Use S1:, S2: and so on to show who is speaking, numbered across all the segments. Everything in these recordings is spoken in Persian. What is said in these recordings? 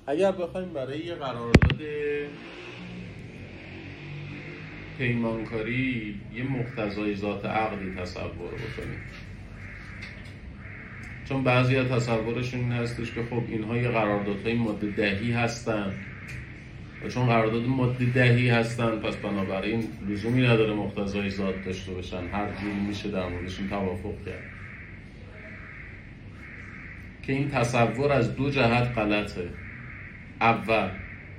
S1: اگر بخوایم برای یه قرارداد پیمانکاری یه مقتضای ذات عقدی تصور بکنیم، چون بعضی از تصورشون این هستش که خب اینها یه قراردادهای ماده دهی هستن و چون قرارداد ماده دهی هستن پس بنابراین لزومی نداره مقتضای ذات داشته باشن، هر جوری میشه در موردشون توافق کرد. که این تصور از دو جهت غلطه. اول،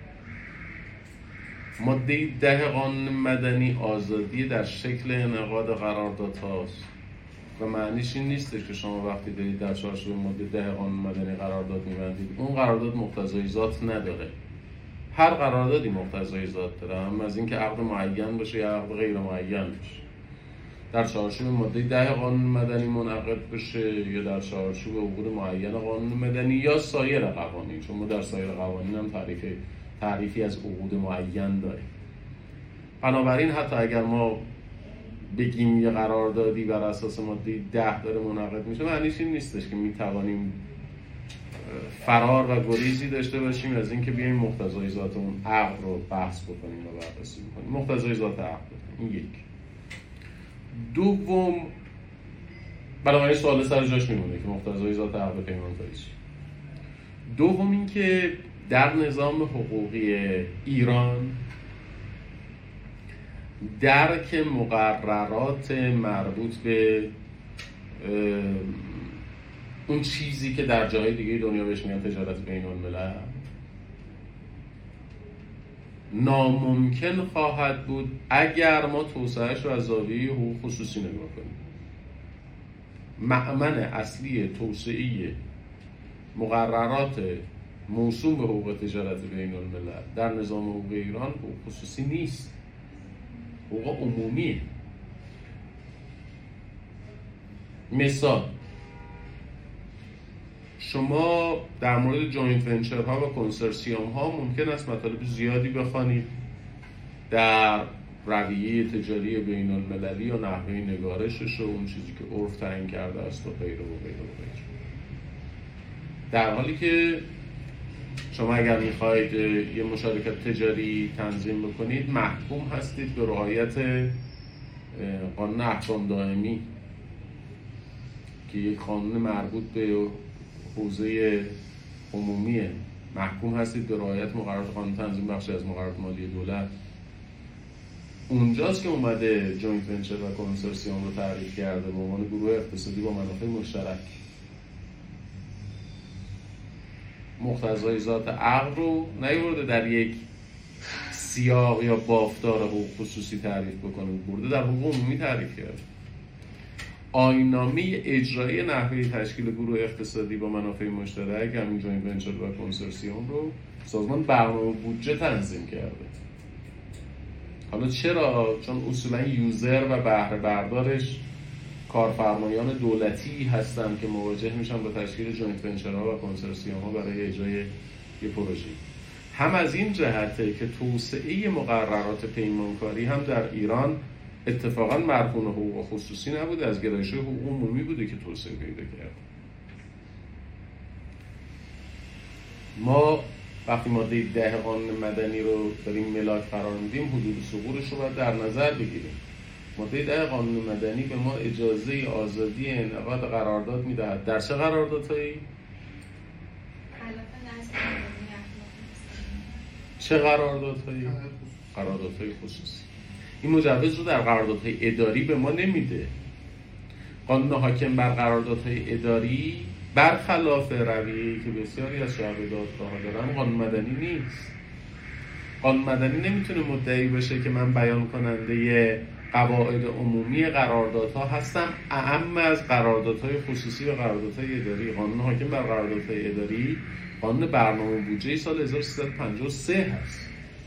S1: ماده 10 قانون مدنی آزادی در شکل انعقاد قرارداد هاست و معنیش این نیستش که شما وقتی دارید در چارچوب ماده 10 قانون مدنی قرارداد می‌بندید اون قرارداد مقتضای ذات نداره. هر قراردادی مقتضای ذات داره، هم از اینکه عقد معین باشه یا عقد غیر معین باشه، در چارچوب ماده 10 قانون مدنی منعقد بشه یا در چارچوب عقود معین قانون مدنی یا سایر قوانین، چون ما در سایر قوانین هم تعریفی از عقود معین داریم. بنابراین حتی اگر ما بگیم یه قراردادی بر اساس ماده 10 داره منعقد میشه، معنیش این نیستش که میتوانیم فرار و گریزی داشته باشیم از اینکه بیایم مقتضای ذات اون عقد رو بحث بکنیم و بررسی بکنیم. مقتضای ذات عقد این یک. دوم، بنابراین سوال سر جاش میمونه که مقتضای ذات عقد پیمانکاری چیه. دوم این که در نظام حقوقی ایران درک مقررات مربوط به اون چیزی که در جای دیگه دنیا بهش میگن تجارت بین الملل ناممکن خواهد بود اگر ما توسعهش رو از زاویه حقوق خصوصی نگاه کنیم. مأمن اصلی توسعه مقررات موسوم به حقوق تجارت بین الملل در نظام حقوق ایران حقوق خصوصی نیست، حقوق عمومیه. مثال، شما در مورد جوینت ونچر ها و کنسورسیوم ها ممکن است مطالب زیادی بخوانید در رویه تجاری بین المللی و نحوه نگارشش و اون چیزی که عرف تعیین کرده است و غیره و غیره و غیره. در حالی که شما اگر میخواید یه مشارکت تجاری تنظیم بکنید محکوم هستید به رعایت قانون احکام دائمی که یک قانون مربوط به حوزه عمومیه. محکوم هستید به رعایت مقررات قانون تنظیم بخشی از مقررات مالی دولت. اونجاست که اومده جوینت ونچر و کنسورسیوم رو تعریف کرده به عنوان گروه اقتصادی با منافع مشترک. مقتضای ذات عقد رو نیورده در یک سیاق یا بافتار حقوق خصوصی تعریف بکنه، برده در حقوق عمومی تعریف کرده. آیین‌نامه اجرایی نحوه تشکیل گروه اقتصادی با منافع مشترک، همین جوینت ونچر و کنسورسیوم رو سازمان برنامه بودجه تنظیم کرده. حالا چرا؟ چون اصولا یوزر و بهره بردارش کارفرمایان دولتی هستن که مواجه میشن با تشکیل جوینت ونچرها و کنسورسیوم ها برای اجرای یه پروژه. هم از این جهته که توسعه مقررات پیمانکاری هم در ایران اتفاقا مرهون حقوق خصوصی نبوده، از گرایش حقوق عمومی بوده که توسعه پیدا کرد. ما وقتی ماده 10 قانون مدنی رو داریم ملاک قرار میدیم حدود ثغورش رو باید در نظر بگیریم. ماده 10 قانون مدنی به ما اجازه آزادی انعقاد قرارداد میدهد. در چه قراردادهایی؟ چه قراردادهایی؟ قراردادهای خصوصی. این مجوز رو در قراردادهای اداری به ما نمیده. قانون حاکم بر قراردادهای اداری برخلاف رویه‌ای که بسیاری از شهردادگاه‌ها دارن قانون مدنی نیست. قانون مدنی نمیتونه مدعی باشه که من بیان کننده قواعد عمومی قراردادها هستم اعم از قراردادهای خصوصی و قراردادهای اداری. قانون حاکم بر قراردادهای اداری قانون برنامه بودجه سال 1353 هست.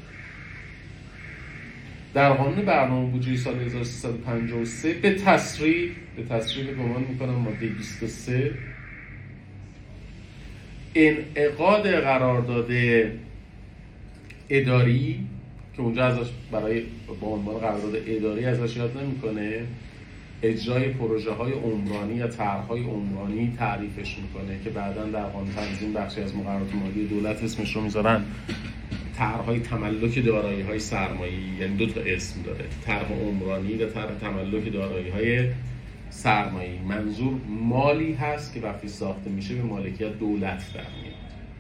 S1: در قانون برنامه بودجه سال 1353 به تصریح گمان میکنم ماده 23 انعقاد قرارداد اداری که اونجا ازش برای با عنوان قرارداد اداری ازش یاد نمیکنه، اجرای پروژه های عمرانی یا طرح‌های عمرانی تعریفش میکنه که بعداً در قانون تنظیم بخشی از مقررات مالی دولت اسمش رو میذارن طرح‌های تملک دارایی‌های سرمایه‌ای. یعنی دو تا اسم داره، طرح عمرانی و طرح تملک دارایی‌های سرمایه‌ای. منظور مالی هست که وقتی ساخته میشه به مالکیت دولت در میاد.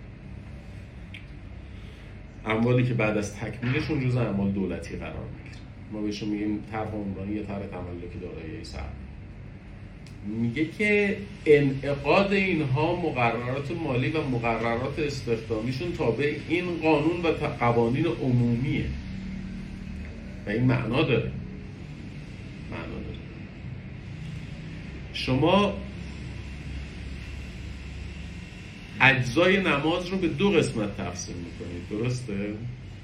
S1: اموالی که بعد از تکمیلشون جزء اموال دولتی قرار میگیره. ما بهشون میگیم طرح عمرانی یا طرح تملک دارایی سرمایه. میگه که انعقاد اینها مقررات مالی و مقررات استخدامیشون تابع این قانون و قوانین عمومیه و این معنا داره. شما اجزای نماز رو به دو قسمت تقسیم میکنید، درسته؟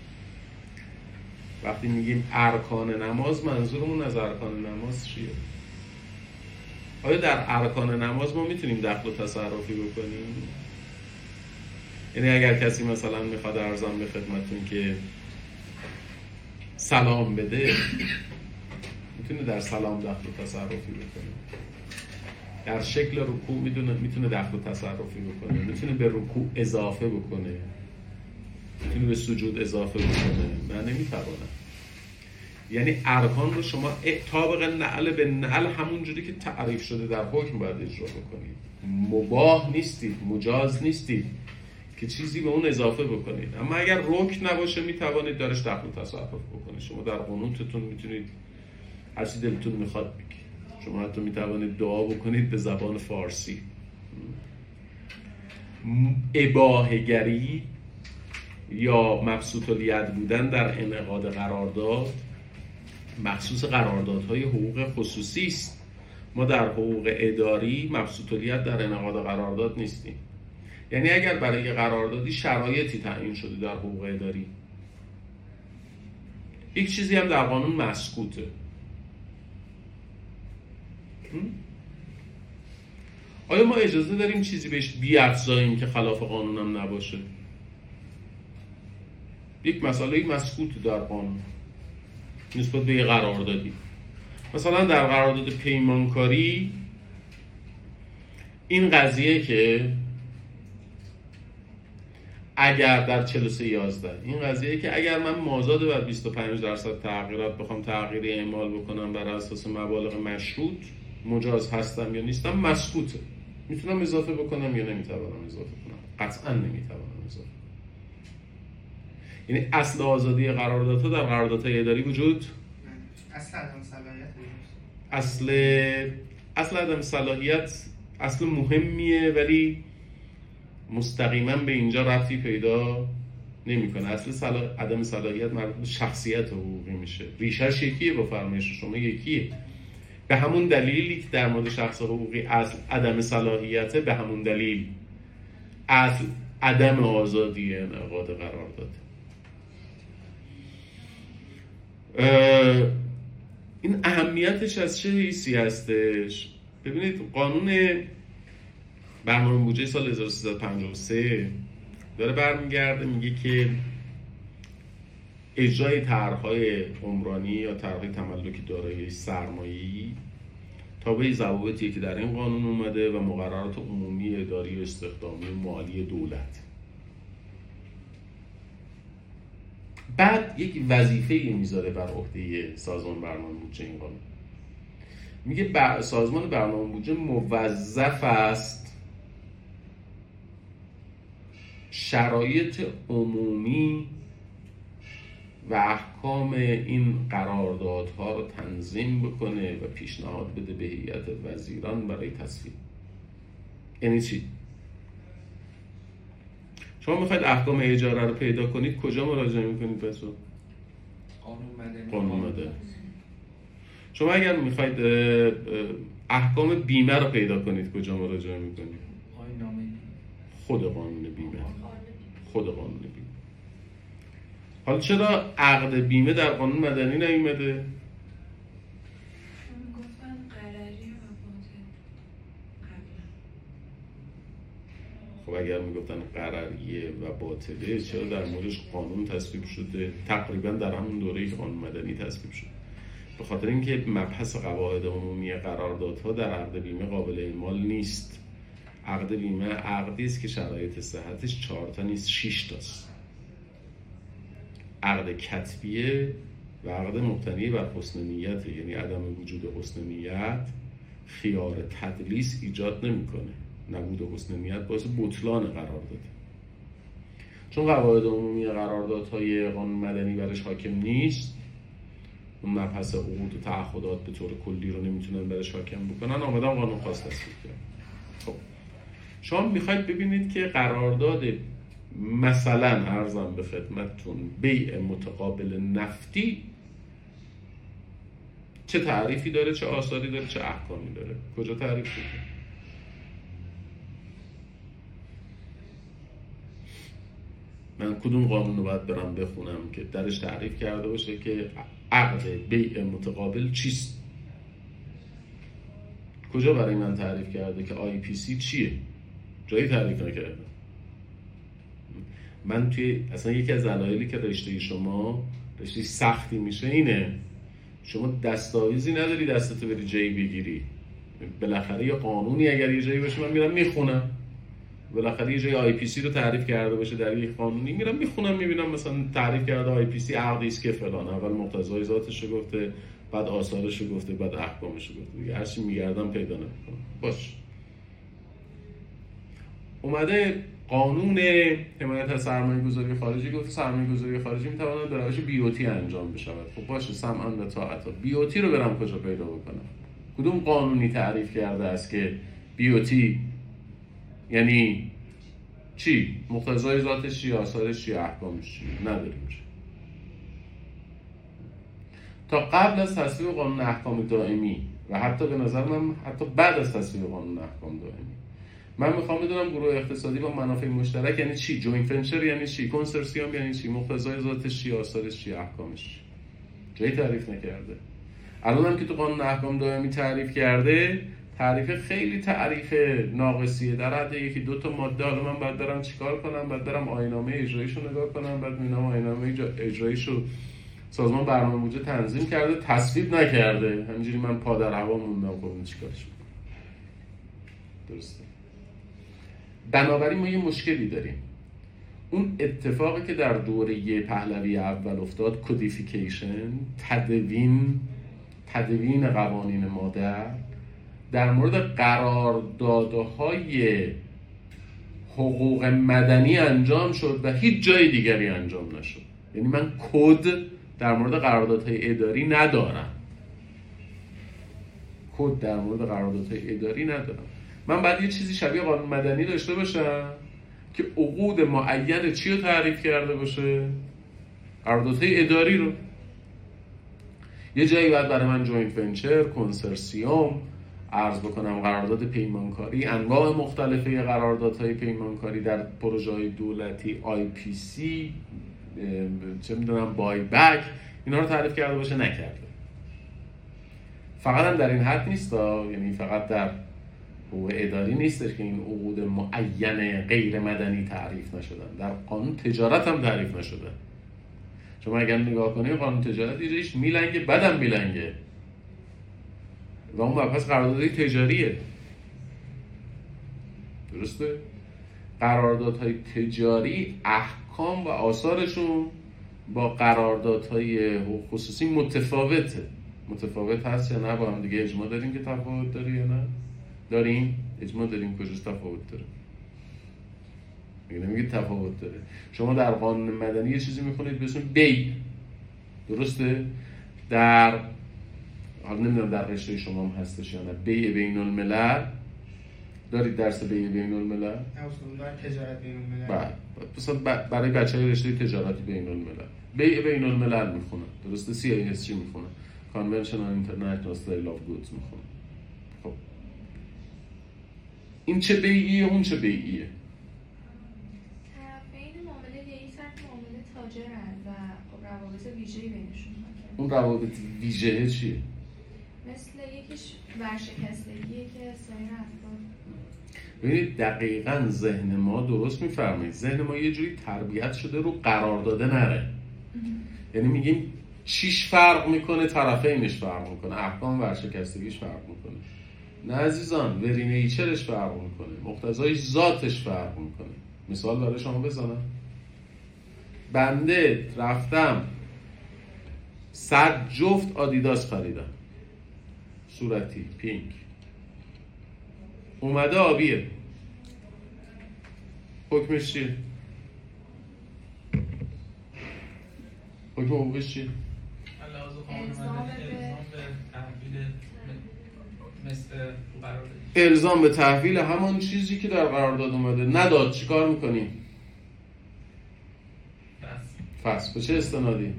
S1: وقتی میگیم ارکان نماز، منظورمون از ارکان نماز چیه؟ آیا در ارکان نماز ما میتونیم دخل و تصرفی بکنیم؟ یعنی اگر کسی مثلا میخواد ارزم به خدمتون که سلام بده، میتونه در سلام دخل و تصرفی بکنه؟ در شکل رکوع میتونه دخل و تصرفی بکنه؟ میتونه به رکوع اضافه بکنه؟ میتونه به سجود اضافه بکنه؟ نه، نمیتونه. یعنی ارکان رو شما طابق نعل به نعل همون جوری که تعریف شده در حکم باید اجرا بکنید. مباح نیستید، مجاز نیستید که چیزی به اون اضافه بکنید. اما اگر رکن نباشه میتوانید درش دخل و تصرف بکنید. شما در قنوتتون میتونید هر چی دلتون میخواد بگید. شما حتی میتوانید دعا بکنید به زبان فارسی. اباحه‌گری یا مبسوط الید بودن در انعقاد قرارداد مخصوص قراردادهای حقوق خصوصی است. ما در حقوق اداری مبسوط الید در انعقاد قرارداد نیستیم. یعنی اگر برای قراردادی شرایطی تعیین شده در حقوق اداری، یک چیزی هم در قانون مسکوته. آیا ما اجازه داریم چیزی بهش بی‌افزاییم که خلاف قانون هم نباشه؟ یک مسئله مسکوت در قانون نسبت به قراردادی. مثلا در قرارداد پیمانکاری این قضیه که اگر در 43.11 این قضیه که اگر من مازاد بر 25% تغییرات بخوام تغییری اعمال بکنم بر اساس مبالغ مشروط، مجاز هستم یا نیستم، مسکوته. میتونم اضافه بکنم یا نمیتوانم اضافه کنم؟ قطعا نمیتوانم اضافه کنم. یعنی اصل آزادی قراردادها در قراردادهای اداری وجود اصل عدم صلاحیت اصل مهمیه، ولی مستقیما به اینجا ربطی پیدا نمیکنه. اصل عدم صلاحیت مربوط به شخصیت حقوقی میشه. ریشه‌اش یکیه با فرمایش شما، یکیه. به همون دلیلی که در مورد شخص حقوقی اصل عدم صلاحیته، به همون دلیل اصل عدم آزادی انعقاد قرارداد. این اهمیتش از چه حیثی هستش؟ ببینید قانون برنامه بودجه سال 1353 داره برمیگرده میگه که اجرای طرح‌های عمرانی یا طرح‌های تملک دارایی سرمایه‌ای تابع ضوابطی که در این قانون اومده و مقررات عمومی اداری و استخدامی مالی دولت. بعد یک وظیفه‌ای میذاره بر عهده سازمان برنامه بودجه این قانون. میگه سازمان برنامه بودجه موظف است شرایط عمومی و احکام این قراردادها رو تنظیم بکنه و پیشنهاد بده به هیئت وزیران برای تصویب. یعنی چی؟ شما میخواید احکام اجاره رو پیدا کنید، کجا مراجعه میکنید؟ پس قانون مدنی. شما اگر میخواید احکام بیمه رو پیدا کنید، کجا مراجعه میکنید؟ خود قانون بیمه. حالا چرا عقد بیمه در قانون مدنی نیومده؟ خب اگر میگفتن قرریه و باطله، چرا در موردش قانون تصویب شده؟ تقریبا در همون دوره که قانون مدنی تصویب شد. به خاطر اینکه مبحث قواعد عمومی قراردادها در عقد بیمه قابل اعمال نیست. عقد بیمه عقدی است که شرایط صحتش 4 تا نیست 6 تاست. عقد کتبیه و عقد مبتنی بر حسن نیت، یعنی عدم وجود حسن نیت خیار تدلیس ایجاد نمیکنه. نبود حسن نیت باعث بطلان قرارداد. چون قواعد عمومی قراردادهای قانون مدنی برش حاکم نیست، اون مبحث عقود و تعهدات به طور کلی رو نمیتونن برش حاکم بکنن، آمدن قانون خاص تصویب کردن. خب شما میخواید ببینید که قرارداد مثلا عرضم به خدمتتون بیع متقابل نفتی چه تعریفی داره، چه آثاری داره، چه احکامی داره، کجا تعریف شده؟ من کدوم قانون رو باید برم بخونم که درش تعریف کرده باشه که عقد بیع متقابل چیست؟ کجا برای من تعریف کرده که IPC چیه؟ جایی تعریف نکرده. من توی اصلا یکی از دلایلی که رشته شما رشته سختی میشه اینه، شما دستاویزی نداری دستتو بری جایی بگیری. بالاخره یه قانونی اگر یه جایی باشه من میرم میخونم، بالاخره یه جای IPC رو تعریف کرده باشه در یک قانونی میرم میخونم میبینم مثلا تعریف کرده IPC عقدی است که فلان، اول مقتضای ذاتش رو گفته، بعد آثارش رو گفته، بعد احکامش رو گفته، دیگه هرچی میگردم پیدا نمیکنم. باش اومده قانون حمایت از سرمایه‌گذاری خارجی گفته سرمایه‌گذاری خارجی میتواند به روش BOT انجام بشود. خب باشه، سمعا و طاعتا. BOT رو برم کجا پیدا بکنم؟ کدوم قانونی تعریف کرده است که BOT یعنی چی؟ مقتضای ذاتش چی؟ آثارش چی؟ احکامش چی؟ نداریم. تا قبل از تصویب قانون احکام دائمی و حتی به نظر من حتی بعد از تصویب قانون احکام دائمی من میخوام بدونم گروه اقتصادی با منافع مشترک یعنی چی؟ جوینت ونچر یعنی چی؟ کنسورسیوم یعنی چی؟ مقتضای ذاتش چی؟ آثارش چی؟ احکامش چی؟ جایی تعریف نکرده. الان هم که تو قانون احکام دائمی تعریف کرده، تعریف خیلی تعریف ناقصیه، در حد یکی دو تا ماده. حالا من باید برم چیکار کنم؟ باید برم آیین‌نامه اجراییشو نگاه کنم، بعد میبینم آیین‌نامه اجراییشو سازمان برنامه‌ریزی تنظیم کرده، تصویب نکرده، همینجوری من پا در هوا موندم. خب چیکارش کنم؟ درسته. بنابراین ما یه مشکلی داریم. اون اتفاقی که در دوره پهلوی اول افتاد، کدیفیکیشن، تدوین قوانین مادر در مورد قراردادهای حقوق مدنی انجام شد و هیچ جای دیگری انجام نشد. یعنی من کد در مورد قراردادهای اداری ندارم. کد در مورد قراردادهای اداری ندارم. من باید یه چیزی شبیه قانون مدنی داشته باشم که عقود معین چی رو تعریف کرده باشه؟ قراردادهای اداری رو. یه جایی باید برای من جوینت ونچر، کنسورسیوم، عرض بکنم قرارداد پیمانکاری، انواع مختلفه قراردادهای پیمانکاری در پروژه‌های دولتی، IPC، چه میدونم بای بک، اینا رو تعریف کرده باشه، نکرده. فقط هم در این حد نیست، یعنی فقط در حقوق اداری نیستش که این عقود معین غیر مدنی تعریف نشدن، در قانون تجارت هم تعریف نشدن. شما اگر نگاه کنید قانون تجارت یه جایش میلنگه، بدم میلنگه و اون مبحث قراردادهای تجاریه. درسته؟ قراردادهای تجاری احکام و آثارشون با قراردادهای حقوق خصوصی متفاوت هست یا نه؟ با هم دیگه اجماع داریم که تفاوت داره یا نه؟ داریم؟ اجماع داریم کجاست تفاوت داره؟ میگه تفاوت داره. شما در قانون مدنی یه چیزی میخونید به اسم بیع، درسته؟ در حالا نمیدونم در رشته شما هم هستش یا نه، بیع بین الملل دارید؟ درس بیع بین الملل؟
S2: اصولا تجارت بین الملل.
S1: بله، مثلا برای بچهای رشته تجارتی بین الملل بیع بین الملل میخونن، درسته؟ CISG میخونن، Convention on International Sale of Goods میخونن. خب این چه بیعیه اون چه بیعیه؟
S3: طرفین معامله یک سطح معامله تاجرن و روابط ویژه‌ای بینشون هست.
S1: اون روابط ویژه چیه؟
S3: مثل یکیش ورشکستگیه که سایر افراد.
S1: ببینید دقیقاً ذهن ما درست میفرمایید. ذهن ما یه جوری تربیت شده رو قرار داده نره. یعنی میگیم چیش فرق میکنه؟ طرفینش فرق میکنه، احکام ورشکستگیش فرق میکنه. نه عزیزان، وری نیچرش فرق میکنه، مقتضای ذاتش فرق میکنه. مثال برای شما بزنم. بنده رفتم 100 جفت آدیداس خریدم، صورتی پینک، اومده آبیه، حکمش چیه؟ حکم حقوقش چیه؟ الزام به تحویل همون چیزی که در قرارداد اومده. نداد چیکار میکنی؟ فصل. به چه استنادی؟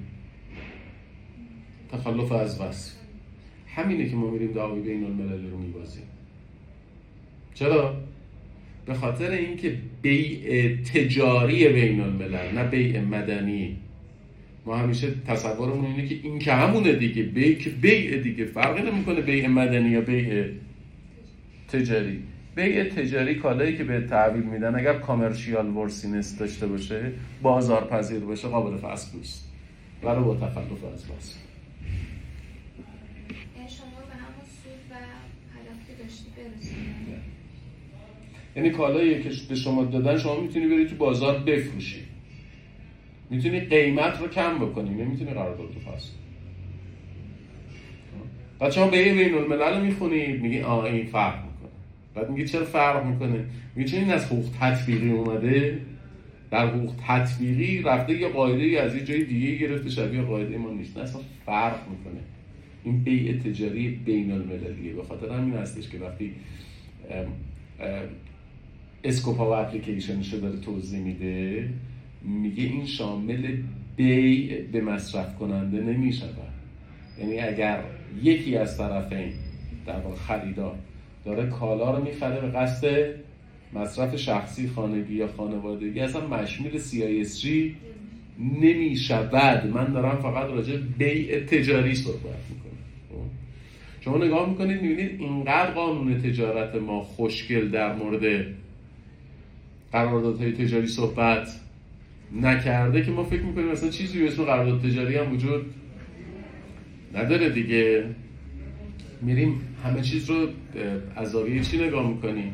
S1: تخلف از وصف. همینه که ما میریم دعوی بین المللی رو میبازیم. چرا؟ به خاطر اینکه بیع تجاری بین الملل، نه بیع مدنی. ما همیشه تصورمون اینه که این که همونه دیگه، بیع دیگه، فرقی نمیکنه بیع مدنی یا بیع تجاری. بیع تجاری کالایی که به تحویل میدن اگر کامرشیال ورسینس داشته باشه، بازارپذیر باشه، قابل فسخ نیست، ولی با تخلف از وصف.
S3: شما به همون سود و هدف که داشتی برسید.
S1: یعنی کالایی که به شما دادن شما میتونی بری تو بازار بفروشی، میتونی قیمت رو کم بکنی، نمیتونی قرارداد رو فسخ کنی. بعد شما بیع بین الملل میخونید، میگی این فرق میکنه. بعد میگی چرا فرق میکنه؟ میگی چون این از حقوق تطبیقی اومده، در حقوق تطبیقی رفته یه قاعده‌ای از یه جای دیگه گرفته شبیه قاعده ما نیست. نه، اصلا فرق میکنه. این بیع تجاری بین المللیه. به خاطر همین هستش که وقتی اسکوپا و اپلیکیشنشو داره توضیح میده، میگه این شامل بیع به مصرف کننده نمیشود. یعنی اگر یکی از طرفین در واقع خریدار داره کالا رو میخره به قصد مصرف شخصی، خانگی یا خانوادگی، اصلا مشمول CISG نمیشود. من دارم فقط راجع بیع تجاری صحبت میکنم. شما نگاه میکنید میبینید اینقدر قانون تجارت ما خوشگل در مورد قراردادهای تجاری صحبت نکرده که ما فکر میکنیم مثلا چیزی به اسم قرارداد تجاری هم وجود نداره دیگه. میریم همه چیز رو از زاویه چی نگاه میکنیم؟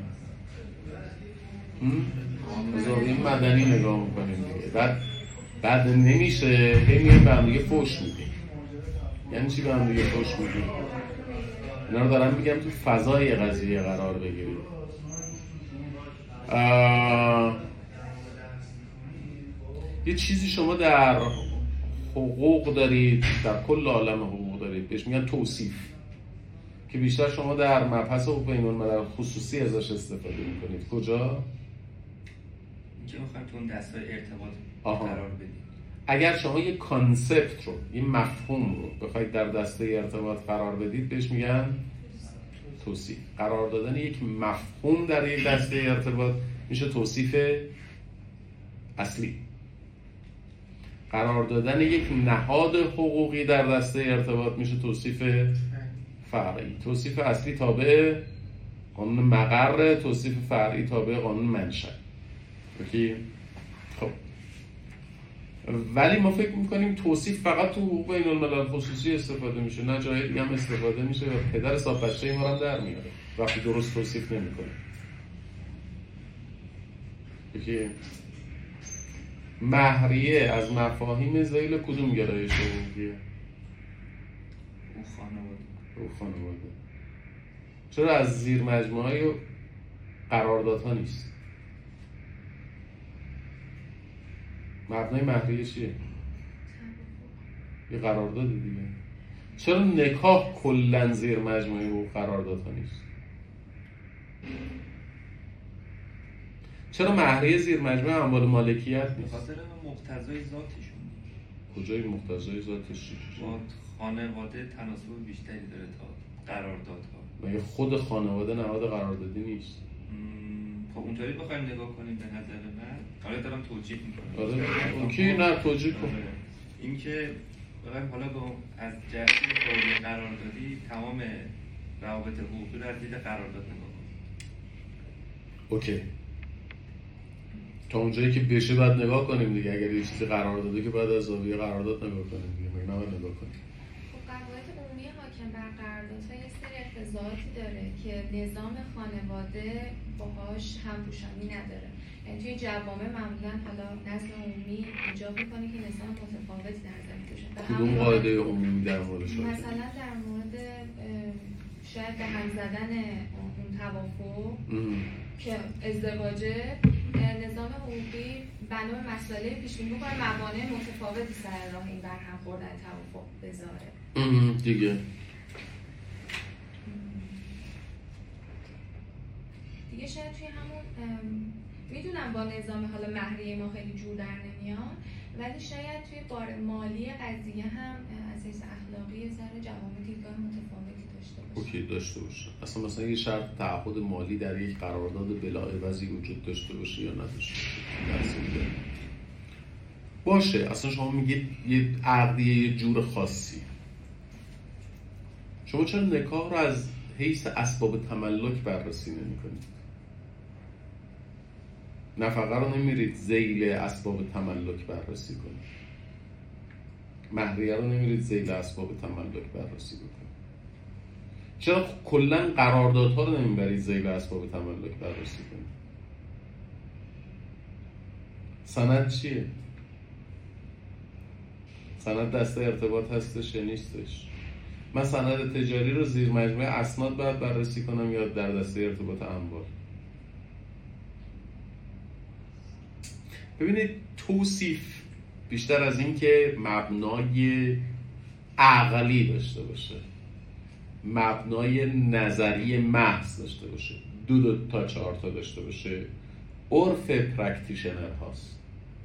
S1: از زاویه مدنی نگاه میکنیم دیگه. بعد نمیشه هی میریم به هم دیگه فحش میدیم. یعنی چی به هم دیگه فحش میدیم؟ اینا رو دارم میگم تو فضای قضیه قرار بگیرید. یه چیزی شما در حقوق دارید، در کل عالم حقوق دارید، بهش میگن توصیف، که بیشتر شما در مبحث حقوق بین الملل خصوصی ازش استفاده میکنید. کجا؟
S4: اینکه میخوایم تو اون دستای ارتباط قرار بدید.
S1: اگر شما یه کانسپت رو، یه مفهوم رو بخواید در دسته ارتباط قرار بدید، بهش میگن توصیف. قرار دادن یک مفهوم در یک دسته ارتباط میشه توصیف اصلی. قرار دادن یک نهاد حقوقی در دسته ارتباط میشه توصیف فرعی. توصیف اصلی تابع قانون مقر، توصیف فرعی تابع قانون منشأ. اوکی؟ خب ولی ما فکر میکنیم توصیف فقط تو حقوق بین الملل خصوصی استفاده میشه، نه جای دیگه هم استفاده میشه و پدر صاحب بچه ما هم در میاره وقتی درست توصیف نمیکنه. اوکی؟ مهریه از مفاهیم ذیل کدوم گرایش حقوقیه؟ او خانواده. چرا از زیر مجموعه قراردادها نیست؟ مبنای مهریه چیه؟ یه قرارداد دیگه. چرا نکاح کلن زیر مجموعه حقوق قراردادها نیست؟ چرا مهریه زیر مجموعه اموال مالکیت نیست؟
S4: به خاطر مقتضای ذاتشون.
S1: کجای مقتضای ذاتش چیه؟
S4: خانواده تناسب بیشتری داره تا قراردادها.
S1: مگه خود خانواده نهاد قراردادی نیست؟
S4: خب اونطوری بخوایم نگاه کنیم به نظر من، حالا دارم توجیه میکنم.
S1: آره اونکی نه توجیه کن.
S4: این که بخوایم حالا از جهت فوری قراردادی تمام روابط حقوقی رو از دید قرارداد نگاه کنیم.
S1: اوکی. تا اونجایی که بشه باید نگاه کنیم دیگه. اگر یه چیزی قرار داده که باید از زاویه قرارداد نگاه کنیم دیگه. نباید نگاه کنیم.
S3: خب قواعد عمومی حاکم بر قراردادها یه سری اقتضاعاتی داره که نظام خانواده باهاش همپوشانی نداره. یعنی توی جوامع معمولا حالا نظم عمومی ایجاب میکنه که نظام متفاوتی در نظر بشه.
S1: کدوم قاعده عمومی در مورد شده؟
S3: مثلا در مورد شاید به هم زدن اون توافق که ازدواجه، نظام حقوقی بنا به مسئله پیش بینی می‌کنه موانع متفاوتی سر راه این برهم خوردن توافق بذاره. دیگه شاید توی همون میدونم با نظام حالا مهریه ما خیلی جور در نمیاد، ولی شاید توی بار مالی قضیه هم از حیث اخلاقی ذره جوامع دیدگاه متفاوتی داشته باشه.
S1: اوکی داشته باشه. اصلا مثلا یه شرط تعهد مالی در یک قرارداد بلاعوضی وجود داشته باشه یا نداشته باشه. باشه. اصلا شما میگید یه عقدیه یه جور خاصی. شما چرا نکاح رو از حیث اسباب تملک بررسی نمی‌کنید؟ نفقه رو نمیرید ذیل اسباب تملک بررسی کنید. مهریه رو نمیرید ذیل اسباب تملک بررسی کنید. چرا کلا قراردادها رو نمیبرید ذیل اسباب تملک بررسی کنید؟ سند چیه؟ سند دسته ارتباط هستش یا نیستش؟ من سند تجاری رو زیر مجموعه اسناد باید بررسی کنم یا در دسته ارتباط اموال؟ ببینید توصیف بیشتر از این که مبنای عقلی داشته باشه، مبنای نظری محض داشته باشه، دو تا 4 تا داشته باشه، عرف پرکتیشنر هاست،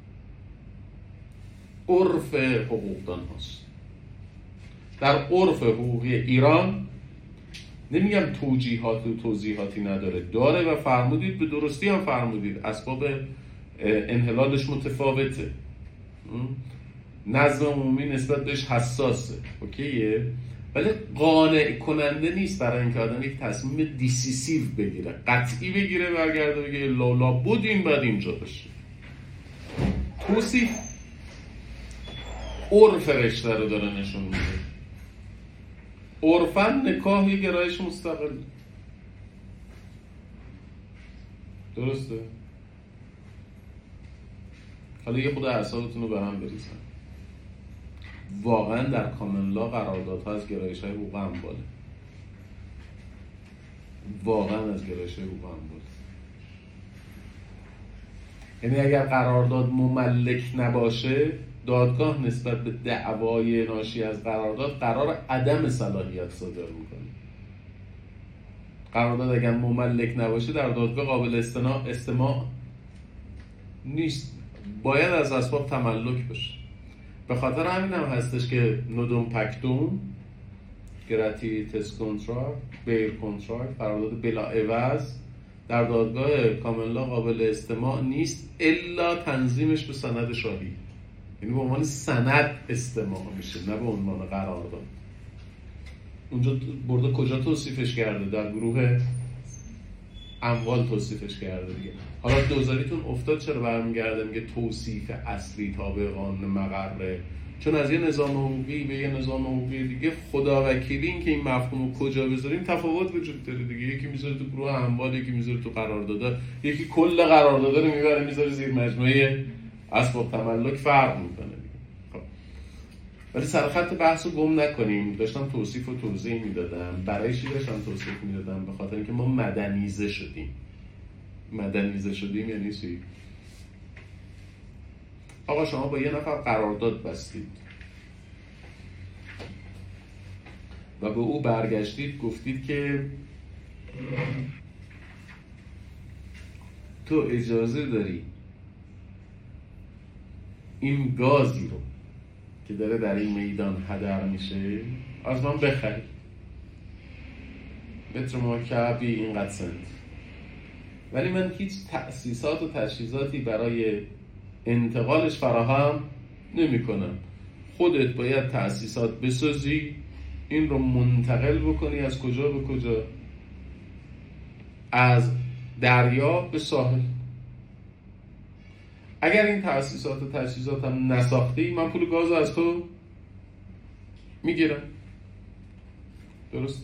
S1: عرف حقوقدان هاست. در عرف حقوقی ایران نمیگم توجیهات و توضیحاتی نداره، داره و فرمودید به درستی هم فرمودید اسباب انحلالش متفاوته، نظم عمومی نسبت بهش حساسه، اوکیه، ولی قانع کننده نیست برای اینکه آدم یک تصمیم دیسیسیو بگیره، قطعی بگیره، برگرده بگه لالا بود این بعد اینجا باشه. توصیف عرف رشته رو داره نشون میده. عرفاً نکاح یه گرایش مستقل، درسته؟ حالا یه خود اعصابتون رو برام بریزن. واقعا در کامن لا قراردادها از گرایش‌های حقوق امواله. واقعا از گرایش‌های حقوق امواله. یعنی اگر قرارداد مملک نباشه، دادگاه نسبت به دعوای ناشی از قرارداد قرار عدم صلاحیت صادر میکنه. قرارداد اگر مملک نباشه در دادگاه قابل استماع نیست، باید از اسباب تملک بشه. به خاطر همین هم هستش که نودوم پکتوم، گراتیتس کنترکت، بیر کنترکت، قرارداد بلا عوض در دادگاه کامن لا قابل استماع نیست الا تنظیمش به سند شاهی. یعنی به عنوان سند استماع میشه، نه به عنوان قرارداد. اونجا برده کجا توصیفش کرده؟ در گروه اموال توصیفش کرده دیگه. حالا دوزاریتون افتاد چرا برمیگرده میگه توصیف اصلی تابع قانون مقرره؟ چون از یه نظام حقوقی به یه نظام حقوقی دیگه خداوکیلی این که این مفهومو کجا بذاریم تفاوت وجود داره دیگه. یکی میذاره تو گروه اموال، یکی میذاره تو قراردادا، یکی کل قراردادا رو میبره میذاره زیر مجموعه اسباب تملک، فرق میکنه دیگه. خب ولی سرخط بحث رو گم نکنیم. داشتم توصیف و توضیح میدادم. برای چی داشتم توصیف میدادم؟ به خاطر اینکه ما مدنیزه شدیم. مدنیزه شدیم یعنی چی؟ آقا شما با یه نفر قرارداد بستید و به او برگشتید گفتید که تو اجازه داری این گازی رو که داره در این میدان هدر میشه از من بخری، متر مرکبی اینقدر سنت، ولی من هیچ تأسیسات و تجهیزاتی برای انتقالش فراهم نمی کنم. خودت باید تأسیسات بسازی، این رو منتقل بکنی از کجا به کجا؟ از دریا به ساحل. اگر این تأسیسات و تجهیزات هم نساختی من پول گاز از تو میگیرن. درسته؟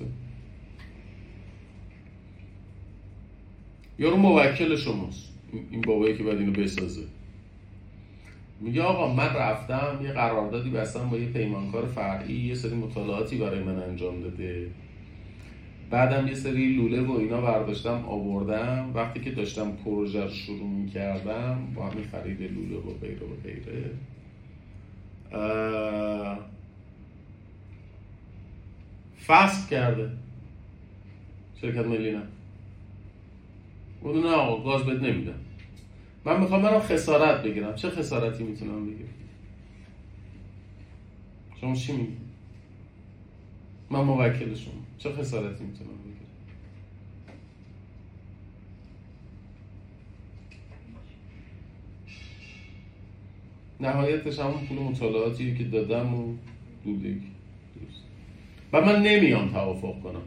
S1: یارو موکل شماست، این بابایی که باید اینو بسازه، میگه آقا من رفتم یه قراردادی بستم با یه پیمانکار فرعی، یه سری مطالعاتی برای من انجام داده، بعدم یه سری لوله و اینا برداشتم آوردم، وقتی که داشتم پروژه رو شروع میکردم با همین خرید لوله و غیره و غیره، فسخ کرده شرکت ملی. نه اون نه آقا گاز بهت نمیدم، من میخوام برم خسارت بگیرم. چه خسارتی میتونم بگیرم؟ شما چی میگی؟ من موکل شما، چه خسارتی میتونم بگیرم؟ نهایتش همون پول مطالعاتی که دادم و دودگی. و من نمیام توافق کنم.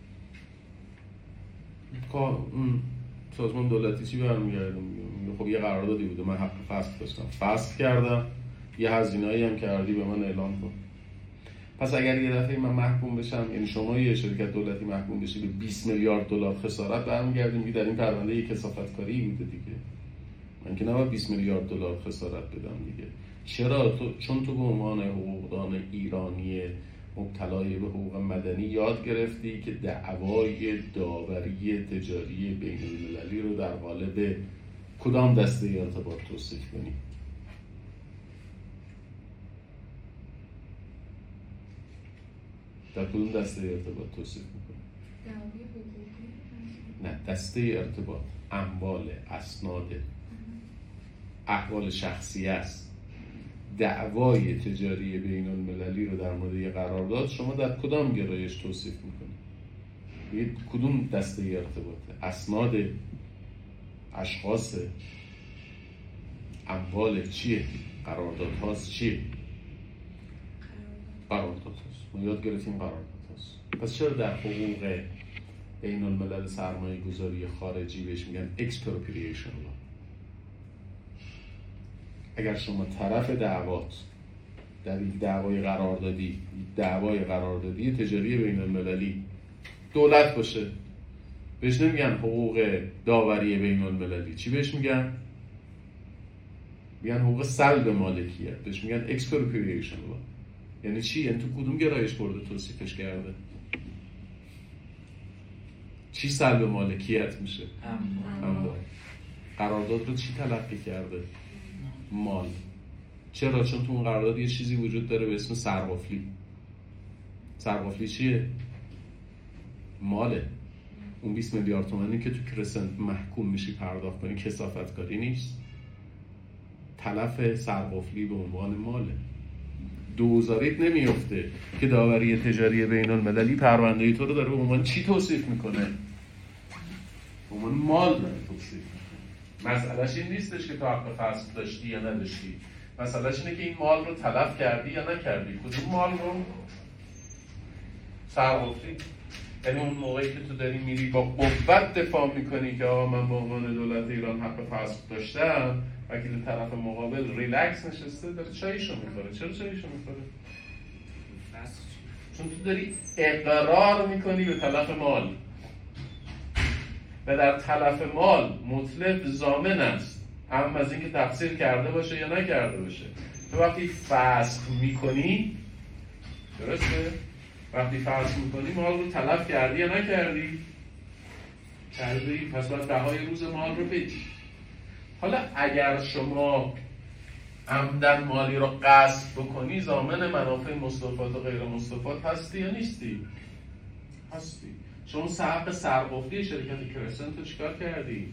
S1: سازمان دولتی چی برمیگرده؟ میگه خب یه قراردادی بوده، من حق فسخ داشتم، فسخ کردم، یه هزینه‌ای هم کردی به من اعلام کن. پس اگر یه دفعه من محکوم بشم، یعنی شما یه شرکت دولتی محکوم بشی به 20 میلیارد دلار خسارت، برمیگردیم میگه در این پرونده یه کثافتکاری بوده دیگه. من که نباید 20 میلیارد دلار خسارت بدم دیگه. چرا؟ چون تو به عنوان حقوقدان ایرانی مبتلای به حقوق مدنی یاد گرفتی که دعوای داوری تجاری بین المللی رو در قالب کدام دسته ارتباط توصیف کنی؟ در کدوم دسته ارتباط توصیف میکنی؟
S3: دعوی حقوقی؟
S1: نه، دسته ارتباط اموال، اسناد، احوال شخصی است. دعوای تجاری بین المللی رو در مورد یه قرارداد شما در کدام گرایش توصیف میکنید؟ کدوم دسته ارتباطه؟ اسناد، اشخاص، اموال چیه؟ قرارداد هاست چیه؟ قرارداد هاست. ما یاد گرفتیم قرارداد هاست. پس چرا در حقوق بین الملل سرمایه گذاری خارجی بهش میگن expropriation law؟ اگر شما طرف دعوات در یک دعوای قراردادی تجاری بین المللی دولت باشه، بهش نمیگن حقوق داوری بین المللی. چی بهش میگن؟ میگن حقوق سلب مالکیت، بهش میگن expropriation law. یعنی چی؟ یعنی تو کدوم گرایش برده توصیفش کرده؟ چی سلب مالکیت میشه؟ اموال. قرارداد رو چی تلقی کرده؟ مال. چرا؟ چون تو اون قرارداد یه چیزی وجود داره به اسم سرقفلی. سرقفلی چیه؟ ماله. اون 20 میلیارد تومانی که تو کرسنت محکوم میشی پرداخت کنی کثافتکاری نیست. تلف سرقفلی به عنوان ماله. دوزاریت نمیفته که داوری تجاری بین المللی پرونده تو رو داره به عنوان چی توصیف میکنه؟ به عنوان مال داره توصیف میکنه. مسئلهش این نیستش که تو حق فسخ داشتی یا نداشتی. مسئلهش اینه که این مال رو تلف کردی یا نکردی. کدوم مال رو؟ سرقفلی. یعنی اون موقعی که تو داری میری با قوت دفاع میکنی که آقا من به عنوان دولت ایران حق فسخ داشتم، وکیل طرف مقابل ریلکس نشسته داره چایشو میخوره. چرا چایشو میخوره؟ چون تو داری اقرار میکنی به تلف مال و در تلف مال مطلق ضامن است، هم از اینکه تقصیر کرده باشه یا نکرده باشه. تو وقتی فسخ میکنی، درسته؟ وقتی فسخ میکنی مال رو تلف کردی یا نکردی؟ کردی، پس باید بهای روز مال رو بدی. حالا اگر شما عمدن مالی رو غصب بکنی، ضامن منافع مستفاد و غیر مستفاد هستی یا نیستی؟ هستی. شما حق سرقفلی شرکت کرسنت رو چیکار کردی؟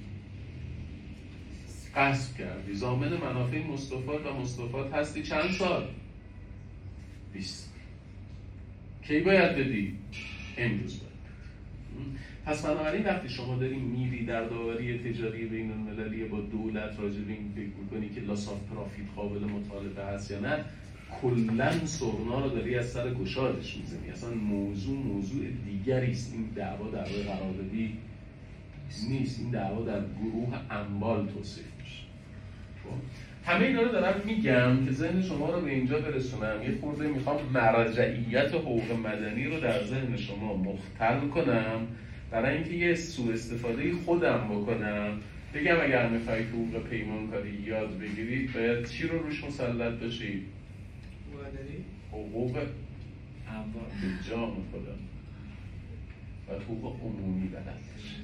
S1: غصب کردی. ضامن منافع مستفاد و مستفاد هستی چند سال؟ 20. کی باید بدی؟ امروز باید. پس بنابراین وقتی شما داری میری در داوری تجاری بین المللی با دولت راجع به این فکر میکنی که لاس آف پرافیت قابل مطالبه هست یا نه، کلن سرنا رو داری از سر گشادش میزنی. اصلا موضوع دیگری است. این دعوای قراردادی نیست. این دعوا در گروه اموال توصیف میشه. همه اینا رو دارم میگم که ذهن شما رو به اینجا برسونم. یه خورده میخوام مرجعیت حقوق مدنی رو در ذهن شما مختل کنم برای اینکه یه سوء استفاده خودم بکنم. بگم اگر میخواید حقوق پیمانکاری یاد بگیرید باید چی رو روش مسلط بشید؟ حقوق
S4: انواع
S1: به جان خودم و حقوق عمومی بلد بشید.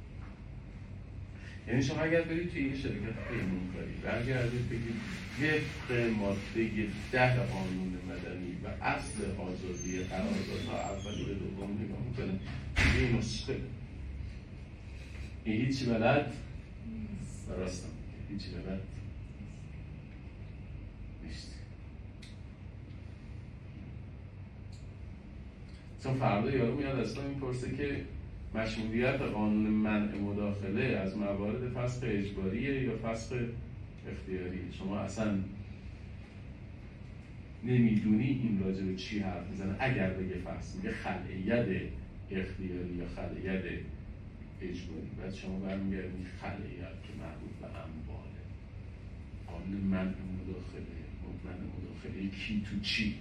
S1: یعنی شما اگر برید توی یه شرکت پیمانکاری برگردید بگید طبق ماده 10 قانون مدنی و اصل آزادی قراردادها اولی به دوم نگاه میکنه این نسخه این هیچی بلد راستم هیچی بلد نیست. چون فردا یارو میاد اصلا میپرسه که مشمولیت قانون منع مداخله از موارد فسخ اجباریه یا فسخ اختیاری. شما اصلا نمیدونی این راجع به چی حرف میزنه. اگر بگه فسخ میگه خلعیت اختیاری یا خلعیت اجباری، بعد شما برمیگردید خلعیت که مربوط به امواله، قانون منع مداخله کی تو چی،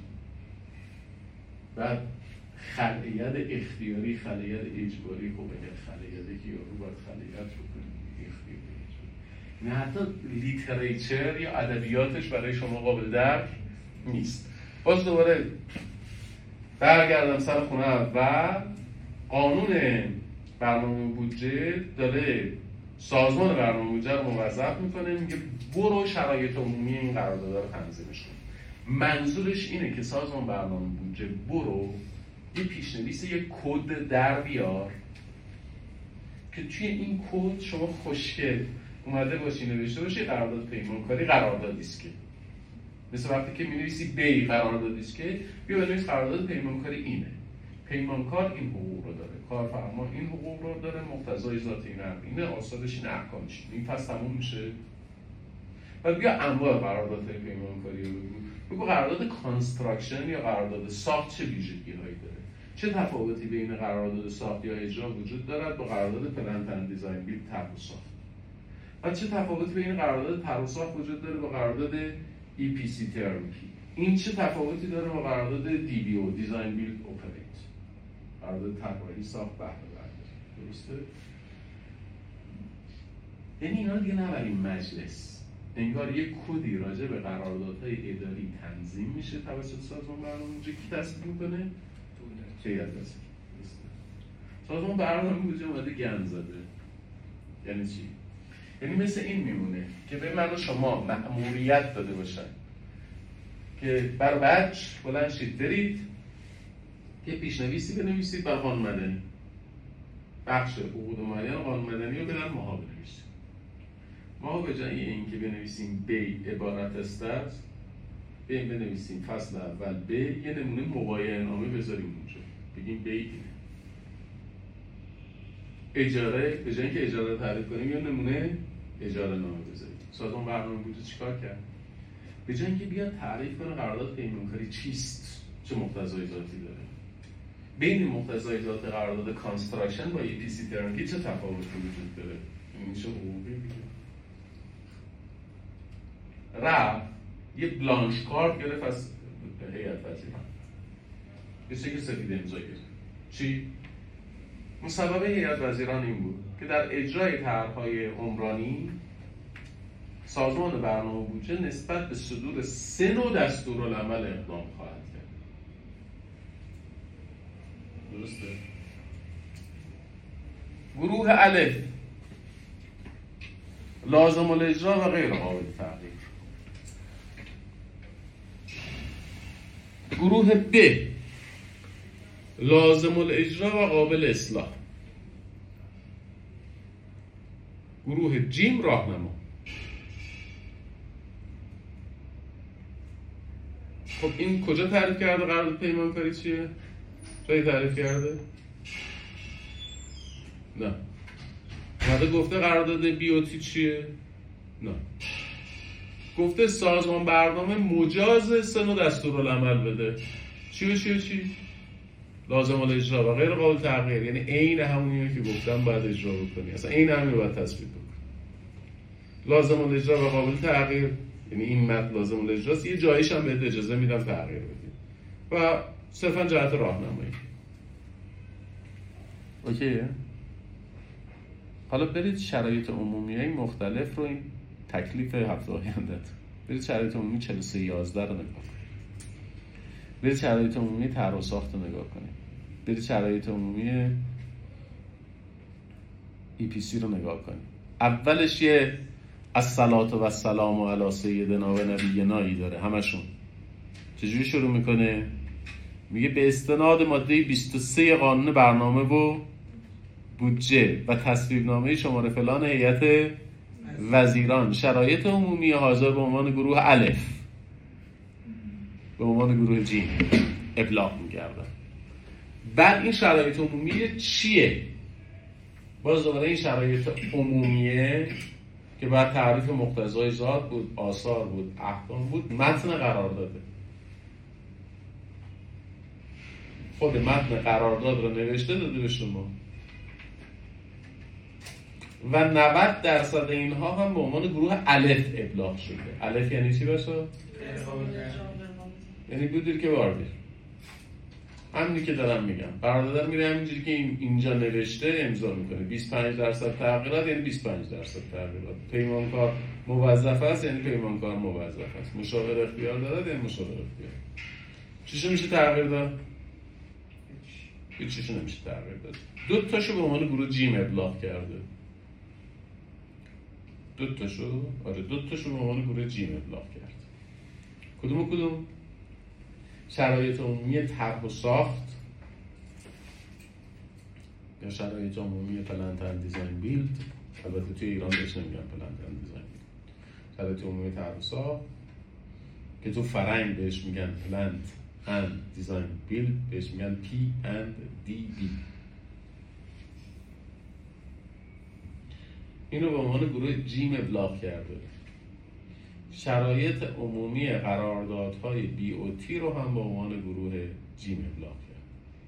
S1: بعد خلعیت اختیاری خلعیت اجباری. خب اگر خلعیت که یارو باید خلعیت بکنید اختیاری اجباری. نه حتی لیتریچر یا ادبیاتش برای شما قابل درک نیست. باز دوباره برگردم سر خونه اول. قانون برنامه بودجه داره سازمان برنامه بودجه رو موظف میکنه، میگه برو شرایط عمومی این قرارداد رو تنظیمش کن. منظورش اینه که سازمان برنامه بودجه برو یه پیشنویس یه کد در بیار که توی این کد شما خوشگل اومده باشی نوشته باشی قرارداد پیمانکاری قراردادی است که مثل وقتی که می‌نویسی بی قراردادی است که بیا بنویس قرارداد پیمانکاری اینه، پیمانکار این حقوق رو داره، کارفرما این حقوق رو داره، مقتضای ذات این امر اینه، آثارش این احکامش این، پس تموم میشه. بعد بیا انواع قراردادهای پیمانکاری رو بگو قرارداد کانستراکشن یا قرارداد ساخت چه ویژگی‌هایی داره، چه تفاوتی بین قرارداد ساخت یا اجرا وجود دارد با قرارداد پلنت اند دیزاین بیلد طرح و ساخت، و چه تفاوتی بین قرارداد طرح و ساخت وجود داره با قرارداد EPC ترمکی، این چه تفاوتی داره با قرارداد DBO دیزاین بیلد اپریت، قرارداد طراحی ساخت بهره برداری. درسته؟ یعنی اینا دیگه نبریم مجلس، انگار یک کدی راجع به قراردادهای اداری تنظیم میشه توسط سازمان برنامه‌ریزی. کی تصویب میکنه؟ هیئت تصویب. سازمان برنامه‌ریزی اومده گند زده. یعنی چی؟ یعنی مثل این میمونه که به من و شما مأموریت داده باشن که بر بچه بلند شید برید که پیشنویسی بنویسید بر قانون مدنی، بخش حقوق معین قانون مدنی رو بدن ماها بنویسید. ما به جای این که بنویسیم بی عبارت است بیم بنویسیم فصل اول ب یه نمونه مبایعه نامه بذاریم اونجا بگیم بی اینه. اجاره به جای اینکه اجاره رو تعریف کنیم یه نمونه اجاره نامه بذاریم. سازمان برنامه بودجه چیکار کرد؟ به جای اینکه بیاد تعریف کنه قرارداد پیمانکاری چیست، چه مقتضای ذاتی داره، بین مقتضای ذات قرارداد کانستراکشن با EPC ترمکی چه تفاوتی وجود داره، این میشه حقوقی دیگه. رفت یه بلانش کارت گرفت از هیئت وزیران، مثل که سفید امضا گرفت. چی؟ مسبب هیئت وزیران این بود که در اجرای طرح‌های عمرانی سازمان برنامه بودجه نسبت به صدور 3 نوع دستورالعمل اقدام خواهد کرد. درسته؟ گروه الف لازم الاجرا و غیر قابل تغییر. گروه ب لازم الاجرا و قابل اصلاح. گروه جیم راهنما. خب این کجا تعریف کرده قرارداد پیمانکاری چیه؟ جایی تعریف کرده؟ نه. اومده گفته قرارداد بیوتی چیه؟ نه. گفته سازمان برنامه مجاز 3 نوع دستورالعمل بده. چی؟ لازم الاجرا و غیر قابل تغییر، یعنی عین همونیه که گفتم باید اجرا بکنی، اصلا عین همین باید تصویب بکنی. لازم الاجرا و قابل تغییر یعنی این متن لازم الاجراست، یه جاییش هم بهت اجازه میدم تغییر بدی و صرفا جهت راهنمایی. اوکیه؟ حالا برید شرایط عمومیه مختلف رو، این تکلیف هفته آینده‌ت، برید شرایط عمومی 4311 رو نگاه کنید، برید شرایط عمومی طرح و ساخت رو نگاه کنید، برید شرایط عمومی EPC رو نگاه کنید. اولش یه الصلاة و السلام علی سیدنا و نبینا داره، همشون چجوری شروع میکنه؟ میگه به استناد ماده 23 قانون برنامه و بودجه و تصویبنامه شماره فلان هیئت وزیران شرایط عمومی حاضر به عنوان گروه الف به عنوان گروه جیم ابلاغ می‌کردن. بعد این شرایط عمومی چیه؟ باز دوباره این شرایط عمومیه که بعد تعریف مقتضای ذات بود، آثار بود، احکام بود، متن قرارداده. خود متن قرارداد رو نوشته داده به شما و 90% اینها هم به عنوان گروه الف ابلاغ شده. الف یعنی چی باشه؟ یعنی بودیر که واردیر. همینی که دارم میگم. قرارداد رو میره همینجوری که اینجا نوشته امضا میکنه. 25% تغییرات یعنی 25% تغییرات. پیمانکار موظف است یعنی پیمانکار موظف است. مشاور اختیار دارد یعنی مشاور اختیار. چیشو میشه تغییر داد؟ هیچیشو نمیشه تغییر داد. دو تاشو به عنوان گروه جیم ابلاغ کرده. دو تاشو به عنوان گروه جیم ابلاغ کرد. کدوم؟ شرایط عمومی طرح و ساخت یا شرایط عمومی پلنت اند دیزاین بیلد. البته توی ایران بهش نمیگن پلنت اند دیزاین بیلد. شرایط عمومی طرح و ساخت که تو فرنگ بهش میگن پلنت اند دیزاین بیلد، بهش میگن P&DB. اینو به عنوان گروه جیم ابلاغ کرده. شرایط عمومی قراردادهای BOT رو هم به عنوان گروه جیم ابلاغ کرد.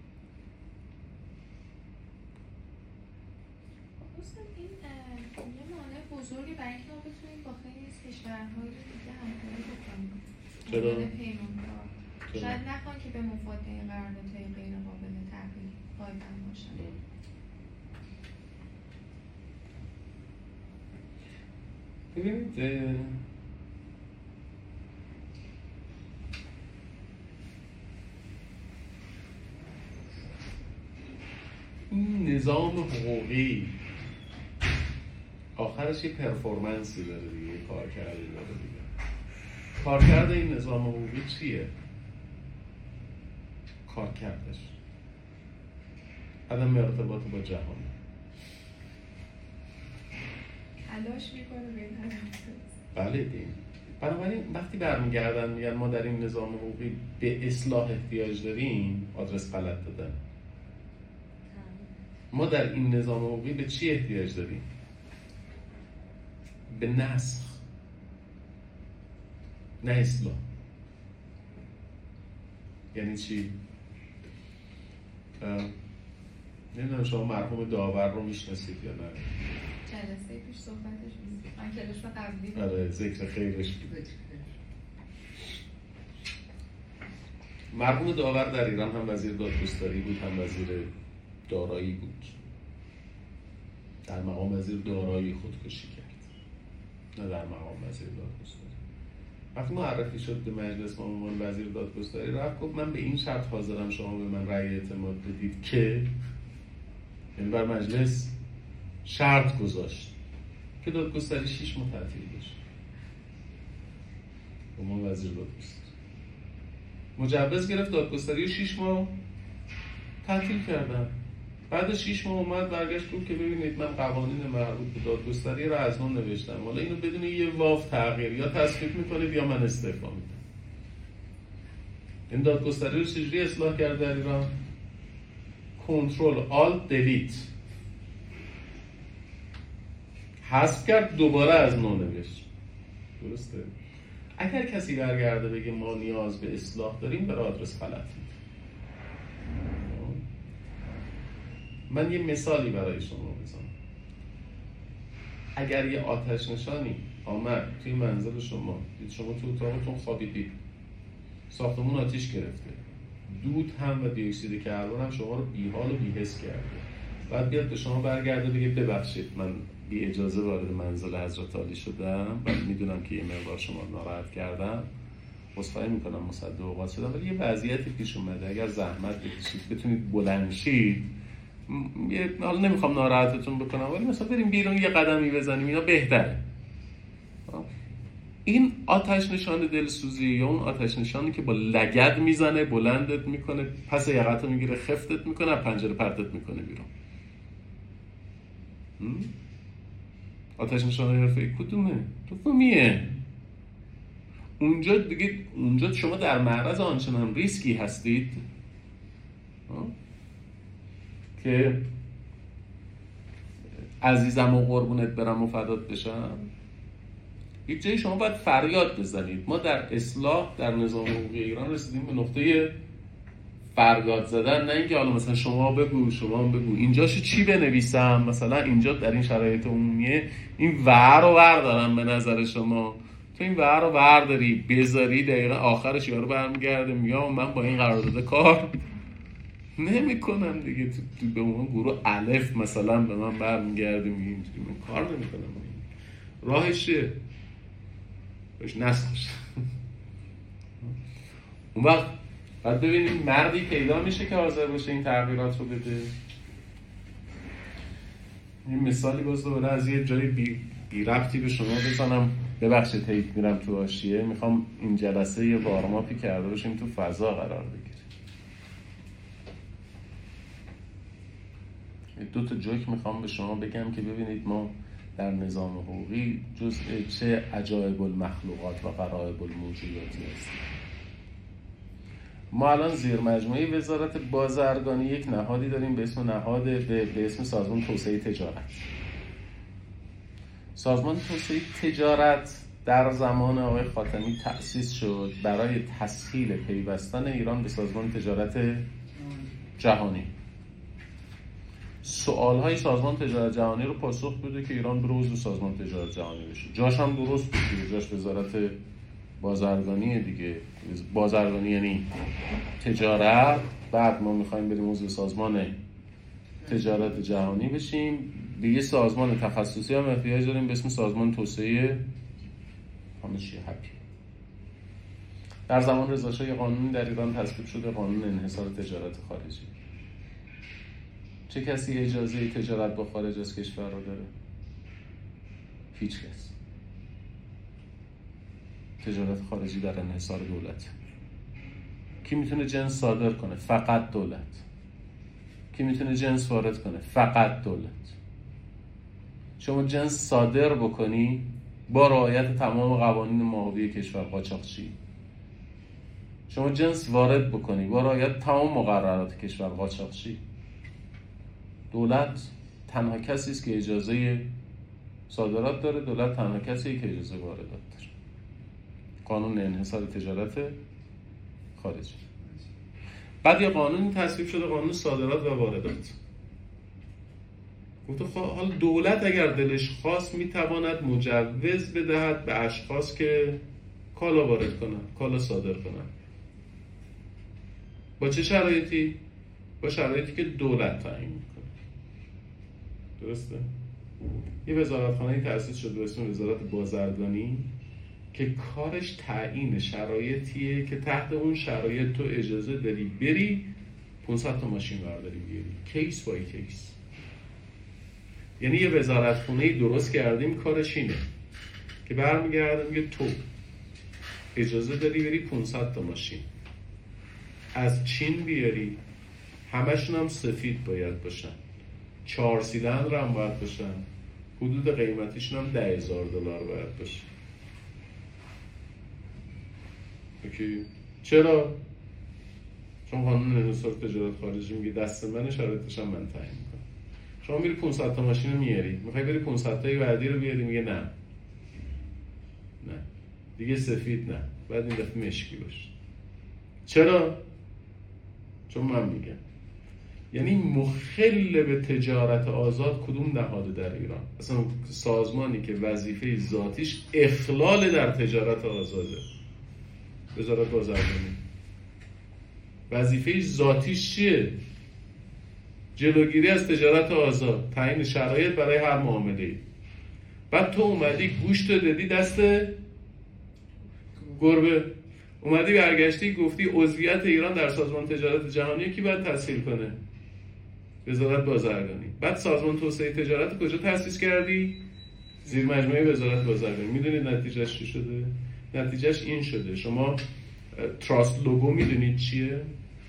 S3: دوستان این یه مانع بزرگی برای اینکه ما بتونیم با خیلی از کشورهای دیگه همکاری بکنیم.
S1: چرا؟
S3: پیمانکار شاید نخوان که به مفاد این قراردادهای غیر قابل تغییر پایبند باشن.
S1: ببینید این نظام حقوقی آخرش یه پرفورمنسی داره دیگه، کارکردی داره دیگه. کارکرد این نظام حقوقی چیه؟ کارکردش عدم ارتباط با جهان،
S3: تلاش میکنه به این هدف.
S1: بله دین. بنابراین وقتی برمیگردن میگن ما در این نظام حقوقی به اصلاح احتیاج داریم، آدرس غلط دادن. ما در این نظام حقوقی به چی احتیاج داریم؟ به نسخ، نه اصلاح. یعنی چی؟ نمیدونم شما مرحوم داور رو میشناسید یا نه؟
S3: جلسه پیش صحبتش بود. من کلاس قبلی
S1: آره ذکر خیرش بود. مرحوم داور در ایران هم وزیر دادگستری بود، هم وزیر دارایی بود. در مقام وزیر دارایی خودکشی کرد، نه در مقام وزیر دادگستری. وقتی معرفی شد به مجلس به عنوان وزیر دادگستری رفت گفت من به این شرط حاضرم شما به من رأی اعتماد بدید که، یعنی بر مجلس شرط گذاشت که دادگستری 6 ماه تعطیل بشه. به عنوان وزیر دادگستری مجوز گرفت، دادگستری 6 ماه تعطیل کردن. بعد 6 ماه اومد برگشت گفت که ببینید من قوانین مربوط به دادگستری رو از نو نوشتم، حالا اینو بدون یه واو تغییر یا تصویب میکنید یا من استعفا میدم. این دادگستری رو چجوری اصلاح کرد در ایران؟ کنترل آلت دیلیت حذف کرد، دوباره از نو نوشت. درسته؟ اگر کسی برگرده بگه ما نیاز به اصلاح داریم، برای آدرس غلط میده. من یه مثالی برای شما بزنم. اگر یه آتش نشانی آمد توی منزل شما، دید شما تو اتاقتون خوابیدید، ساختمون آتیش گرفته، دود هم و دیوکسید کربن هم شما رو بی‌حال و بی‌حس کرده، بعد بیاد به شما برگرده بگه ببخشید من بی اجازه وارد منزل حضرت عالی شدم و میدونم که یه مقدار شما ناراحت کردم، عذرخواهی میکنم مصدق اوقات شدم، ولی یه وضعیتی پیش اومده، اگر زحمت بکشید بتونید بلند شید، حالا نمیخوام ناراحتتون بکنم ولی مثلا بریم بیرون یه قدمی بزنیم، اینا بهتره. این آتش نشان دلسوزی یا اون آتش نشانی که با لگد میزنه، بلندت میکنه، پس یقتو میگیره، خفتت میکنه، پنجره پرتت میکنه بیرون. آتش نشان حرفه‌ای کدومه؟ دومیه. اونجا شما در معرض آنچنان ریسکی هستید که عزیزم و قربونت برم و فدات بشم، هیچ جایی شما باید فریاد بزنید. ما در اصلاح در نظام حقوقی ایران رسیدیم به نقطه فریاد زدن، نه اینکه حالا مثلا شما بگو شما بگو اینجاشو چی بنویسم، مثلا اینجا در این شرایط عمومیه این ور رو بردارم، به نظر شما تو این ور رو برداری بذاری دقیقا آخرش یارو برمیگرده میگه من با این قرارداد کار نمیکنم دیگه، تو به اون گروه الف مثلا به من برمیگرده میگه اینجوری من کار نمیکنم. راهشه باش نسخش. اون وقت بعد ببینیم مردی پیدا میشه که حاضر باشه این تغییرات رو بده. این مثالی باز دوباره از یه جای بی ربطی به شما بزنم، ببخشید هیچ میرم تو حاشیه، میخوام این جلسه یه وارماپی کرده باشیم تو فضا قرار بگیره. دو تا جوک میخوام به شما بگم که ببینید ما در نظام حقوقی جزء چه عجایب المخلوقات و غرایب الموجوداتی هستیم. ما الان زیر مجموعه وزارت بازرگانی یک نهادی داریم به اسم سازمان توسعه تجارت. سازمان توسعه تجارت در زمان آقای خاتمی تأسیس شد برای تسهیل پیوستن ایران به سازمان تجارت جهانی. سوالهای سازمان تجارت جهانی رو پاسخ بده که ایران بره عضو سازمان تجارت جهانی بشه. جاش هم درست بود، جاش وزارت بازرگانی دیگه. بازرگانی یعنی تجارت، بعد ما میخوایم بریم عضو سازمان تجارت جهانی بشیم، به یه سازمان تخصصی هم احتیاج داریم به اسم سازمان توسعه همشی هپی. در زمان رضا شاه قانونی در ایران تصویب شده، قانون انحصار تجارت خارجی. چه کسی اجازه تجارت با خارج از کشور رو داره؟ هیچ کس. تجارت خارجی در انحصار دولت. کی میتونه جنس صادر کنه؟ فقط دولت. کی میتونه جنس وارد کنه؟ فقط دولت. شما جنس صادر بکنی با رعایت تمام قوانین معاوی کشور، قاچاقچی. شما جنس وارد بکنی با رعایت تمام مقررات کشور، قاچاقچی. دولت تنها کسی است که اجازه صادرات داره، دولت تنها کسیه که اجازه واردات داره. قانون انحصار تجارت خارجی. بعد یه قانونی تصویب شده، قانون صادرات و واردات. گفت حالا دولت اگر دلش خواست میتواند مجوز بدهد به اشخاص که کالا وارد کنن، کالا صادر کنن. با چه شرایطی؟ با شرایطی که دولت تعیین میکنه. درسته؟ یه وزارتخانه‌ای تأسیس شده به اسم وزارت بازرگانی که کارش تعیین شرایطیه که تحت اون شرایط تو اجازه داری بری 500 تا ماشین برداری بیاری، کیس بای کیس. یعنی یه وزارتخانه‌ای درست کردیم کارش اینه که برمیگرده میگه تو اجازه داری بری 500 تا ماشین از چین بیاری، همشون هم سفید باید باشن، 4 سیلندر هم باید باشن، حدود قیمتیشون هم $10,000 باید باشه. اوکی. چرا؟ چون قانون انحصار تجارت خارجی میگه دست من، شرایطش هم من تعیین میکنم. شما میری 500 تا ماشین رو میاری، میخوای بری 500 تای بعدی رو بیاری، میگه نه دیگه سفید نه، بعد این دفعه مشکی باشه. چرا؟ چون من میگم. یعنی مخل به تجارت آزاد کدوم نهاد در ایران؟ اصلا سازمانی که وظیفه ذاتیش اخلال در تجارت آزاده. وزارت بازرگانی وظیفه ذاتیش چیه؟ جلوگیری از تجارت آزاد، تعیین شرایط برای هر معامله. بعد تو اومدی گوشت دادی دست گربه، اومدی برگشتی گفتی عضویت ایران در سازمان تجارت جهانی کی باید تسهیل کنه؟ وزارت بازرگانی. بعد سازمان توسعه تجارت کجا تأسیس کردی؟ زیر مجموعه وزارت بازرگانی. میدونید نتیجهش چی شده؟ نتیجهش این شده شما تراست لوگو میدونید چیه؟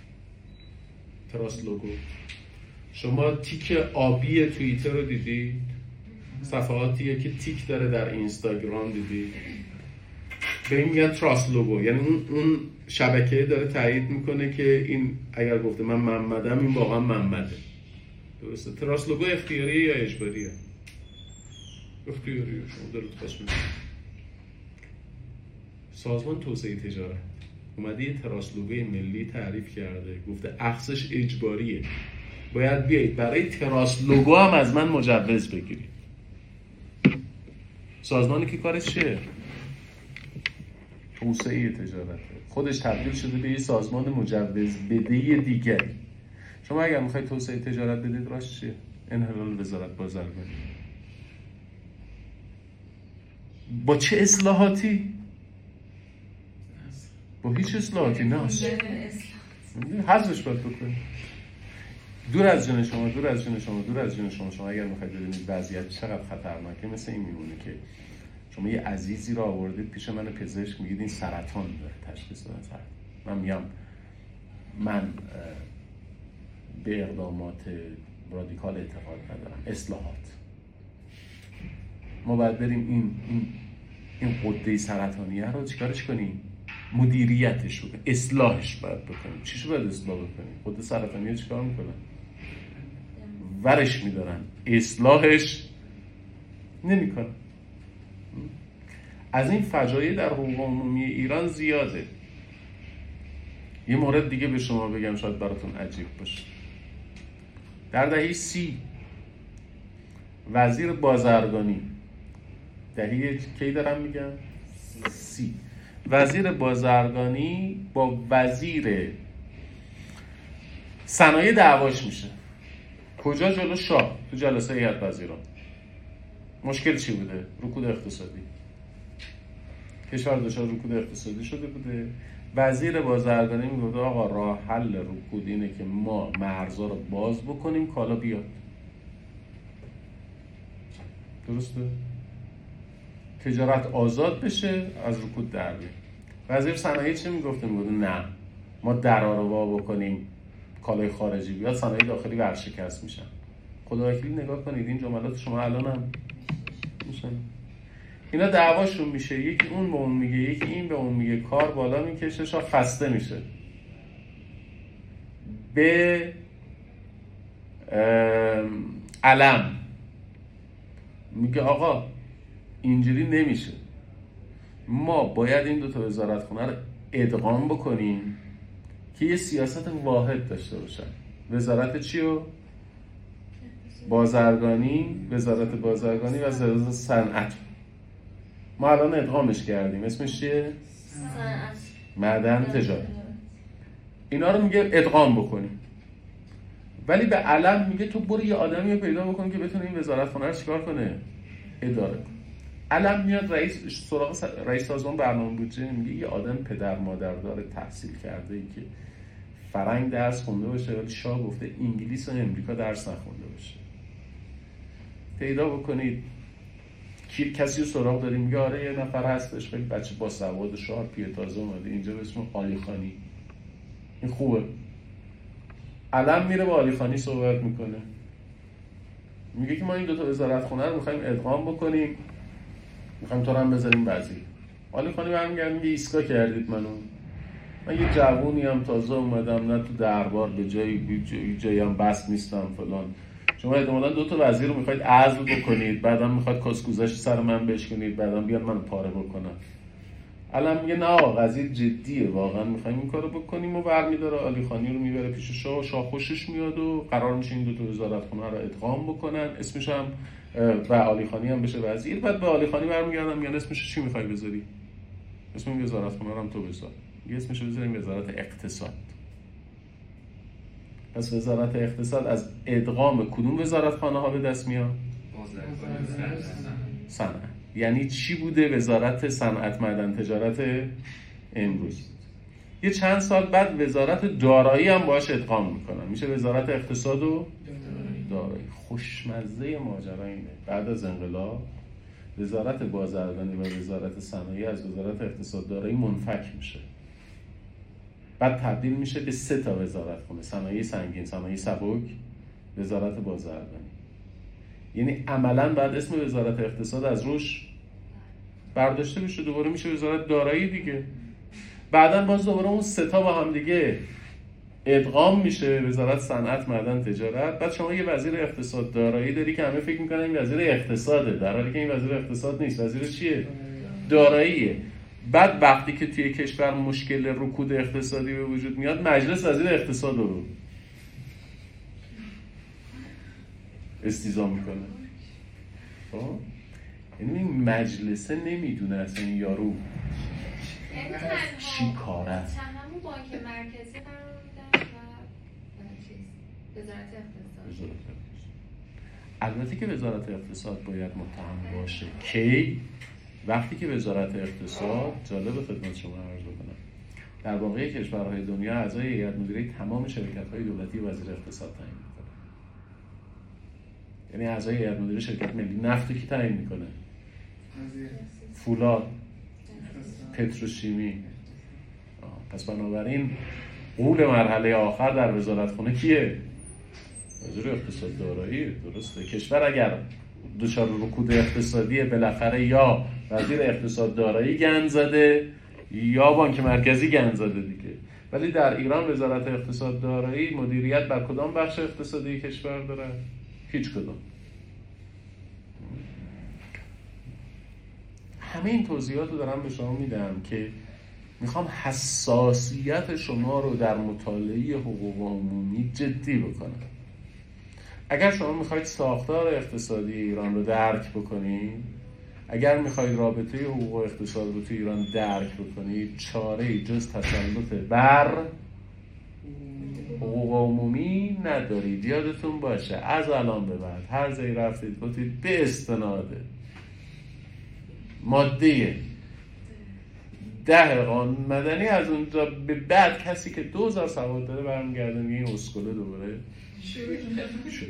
S1: تراست لوگو شما تیک آبی توییتر رو دیدید؟ صفحاتیه که تیک داره در اینستاگرام دیدید؟ به این میگن تراست لوگو، یعنی اون شبکه داره تایید میکنه که این اگر گفته من محمدم این واقعا محمده. درسته؟ تراست لوگو اختیاریه یا اجباریه؟ اختیاریه. شما دارید خواست میکنید. سازمان توسعه تجارت اومده یه تراست لوگوی ملی تعریف کرده، گفته اخذش اجباریه، باید بیایید برای تراست لوگو هم از من مجوز بگیرید. سازمانی که کارش چیه؟ توسعه تجارت، خودش تبدیل شده به یه سازمان مجوز بده دیگه. شما اگر میخواید توسعه تجارت بدید راش چیه؟ انحلال وزارت بازرگانی. با چه اصلاحاتی؟ با هیچ اصلاحاتی نه. حذفش باید بکنید. دور از جون شما، دور از جون شما، دور از جون شما. شما اگر میخواید ببینید وضعیت چقدر خطرناکه، مثل این میمونه که شما یه عزیزی رو آوردید پیش من پزشک، میگید این سرطان داره، تشخیص دادن سرطان. من میگم من به اقدامات رادیکال اعتقاد ندارم، اصلاحات. ما باید بریم این غده سرطانیه رو چیکارش کنیم؟ مدیریتش رو، اصلاحش باید بکنیم. چیشو باید اصلاح بکنیم؟ غده سرطانیه چیکار میکنن؟ ورش میدارن، اصلاحش نمیکنن. از این فجایع در حقوق عمومی ایران زیاده. یه مورد دیگه به شما بگم شاید براتون عجیب باشه. در دهه 30 وزیر بازرگانی، دهه کی دارم میگم؟ 30 وزیر بازرگانی با وزیر صنایع دعواش میشه. کجا؟ جلو شاه، تو جلسه هیئت وزیران. مشکل چی بوده؟ رکود اقتصادی. کشور دچار رکود اقتصادی شده بوده. وزیر بازرگانی میگه آقا راه حل رکود اینه که ما مرزا رو باز بکنیم کالا بیاد. درسته؟ تجارت آزاد بشه، از رکود در بیاد. وزیر صنایع چی میگفته؟ میگفته نه، ما درا رو وا بکنیم کالای خارجی بیاد، صنایع داخلی ورشکست میشن. خدا وکیلی نگاه کنید این جملات شما الان هم میشن. اینا دعواشون میشه، یکی اون به اون میگه، یکی این به اون میگه، کار بالا میکشه، شاه خسته میشه. به علم میگه آقا اینجوری نمیشه، ما باید این دوتا وزارتخونه رو ادغام بکنیم که یه سیاست واحد داشته باشن. وزارت چیو؟ بازرگانی، وزارت بازرگانی و وزارت صنعت. ما الان ادغامش کردیم، اسمش چیه؟
S5: صنعت،
S1: معدن، تجارت. اینا رو میگه ادغام بکنیم، ولی به علم میگه تو برو یه آدمی رو پیدا بکن که بتونه این وزارتخونه رو چیکار کنه؟ اداره کنه. علم میاد سراغ رئیس سازمان برنامه بودجه، میگه یه آدم پدر مادر داره، تحصیل کرده ای که فرنگ درس خونده باشه، ولی شاه گفته انگلیس و امریکا درس نخونده باشه. پیدا بکنید کسی رو سراغ داریم، میگه آره یه نفر هستش ولی بچه با سواد، شارپیه، تازه اومده اینجا به اسم علی خانی، این خوبه. علم میره با علی خانی صحبت میکنه، میگه که ما این دوتا وزارتخونه رو میخوایم ادغام بکنیم، میخوایم تو رو هم بذاریم وزیر. علی خانی برمیگرده میگه ایسکا کردید من یه جوونی هم تازه اومدم، نه تو دربار به جایی هم بس نیستم فلان. شما احتمالاً دو تا وزیر رو میخواید عزل بکنید، بعدم میخواید کاسکوزش سر من بشکنید، بعدم بیاد منو پاره بکنن. الان میگه نه آقا قضیه جدیه، واقعا میخوایم این کارو بکنیم و برمی‌داره علیخانی رو میبره پیش شاه خوشش میاد و قرار میشه این دو تا وزارتخونه رو ادغام بکنن، اسمش هم و علیخانی هم بشه وزیر. بعد به علیخانی برمیگردن میگن اسمش چی میخوای بذاری؟ اسم این وزارتخونه رو هم تو بذار. یه اسمش رو بذاریم وزارت اقتصاد. پس وزارت اقتصاد از ادغام کدوم وزارتخانه ها به دست میاد؟ صنعت. یعنی چی بوده وزارت صنعت معدن تجارت امروز؟ یه چند سال بعد وزارت دارایی هم باهاش ادغام میکنن، میشه وزارت اقتصاد و دارایی. خوشمزه ماجرا اینه بعد از انقلاب وزارت بازرگانی و وزارت صنایع از وزارت اقتصاد دارایی منفک میشه، بعد تبدیل میشه به 3 تا وزارتخونه: صنایع سنگین، صنایع سبک، وزارت بازرگانی. یعنی عملاً بعد اسم وزارت اقتصاد از روش برداشته بشه، دوباره میشه وزارت دارایی دیگه. بعداً باز دوباره اون 3 تا با هم دیگه ادغام میشه وزارت صنعت معدن تجارت. بعد شما یه وزیر اقتصاد دارایی داری که همه فکر میکنن این وزیر اقتصاده، در حالی که این وزیر اقتصاد نیست، وزیر چیه؟ داراییه. بعد وقتی که توی کشور مشکل رکود اقتصادی به وجود میاد مجلس وزیر اقتصاد رو استیضاح میکنه. خب یعنی این مجلسه نمیدونه اصلا این یارو چی کاره است.
S3: همون بانک مرکزی قرار میدن و وزارت اقتصاد.
S1: البته که وزارت اقتصاد باید متهم باشه. کی؟ وقتی که وزارت اقتصاد، جالب خدمت شما عرض بکنم، در واقع کشورهای دنیا اعضای هیئت مدیره تمام شرکت‌های دولتی وزیر اقتصاد تعیین می‌کنه. یعنی اعضای هیئت مدیره شرکت ملی نفت کی تعیین می‌کنه؟ فولاد، پتروشیمی. پس بنابراین قول مرحله آخر در وزارتخونه کیه؟ وزیر اقتصاد دارایی. درسته. کشور اگر دچار رکود اقتصادی بالاخره یا وزیر اقتصاد دارایی گند زده یا بانک مرکزی گند زده دیگه. ولی در ایران وزارت اقتصاد دارایی مدیریت بر کدام بخش اقتصادی کشور داره؟ هیچ کدام. همه این توضیحات رو دارم به شما میدم که میخوام حساسیت شما رو در مطالعه حقوق عمومی جدی بکنم. اگر شما میخواید ساختار اقتصادی ایران رو درک بکنید، اگر میخواید رابطه حقوق و اقتصاد رو تو ایران درک بکنید، چاره‌ای جز تسلط بر حقوق عمومی ندارید. یادتون باشه از الان به بعد هر جایی رفتید گفتید به استناد ماده 10 قانون مدنی، از اونجا به بعد کسی که 2000 سواد داره برمیگرده میگه این اسکله دوباره شروع.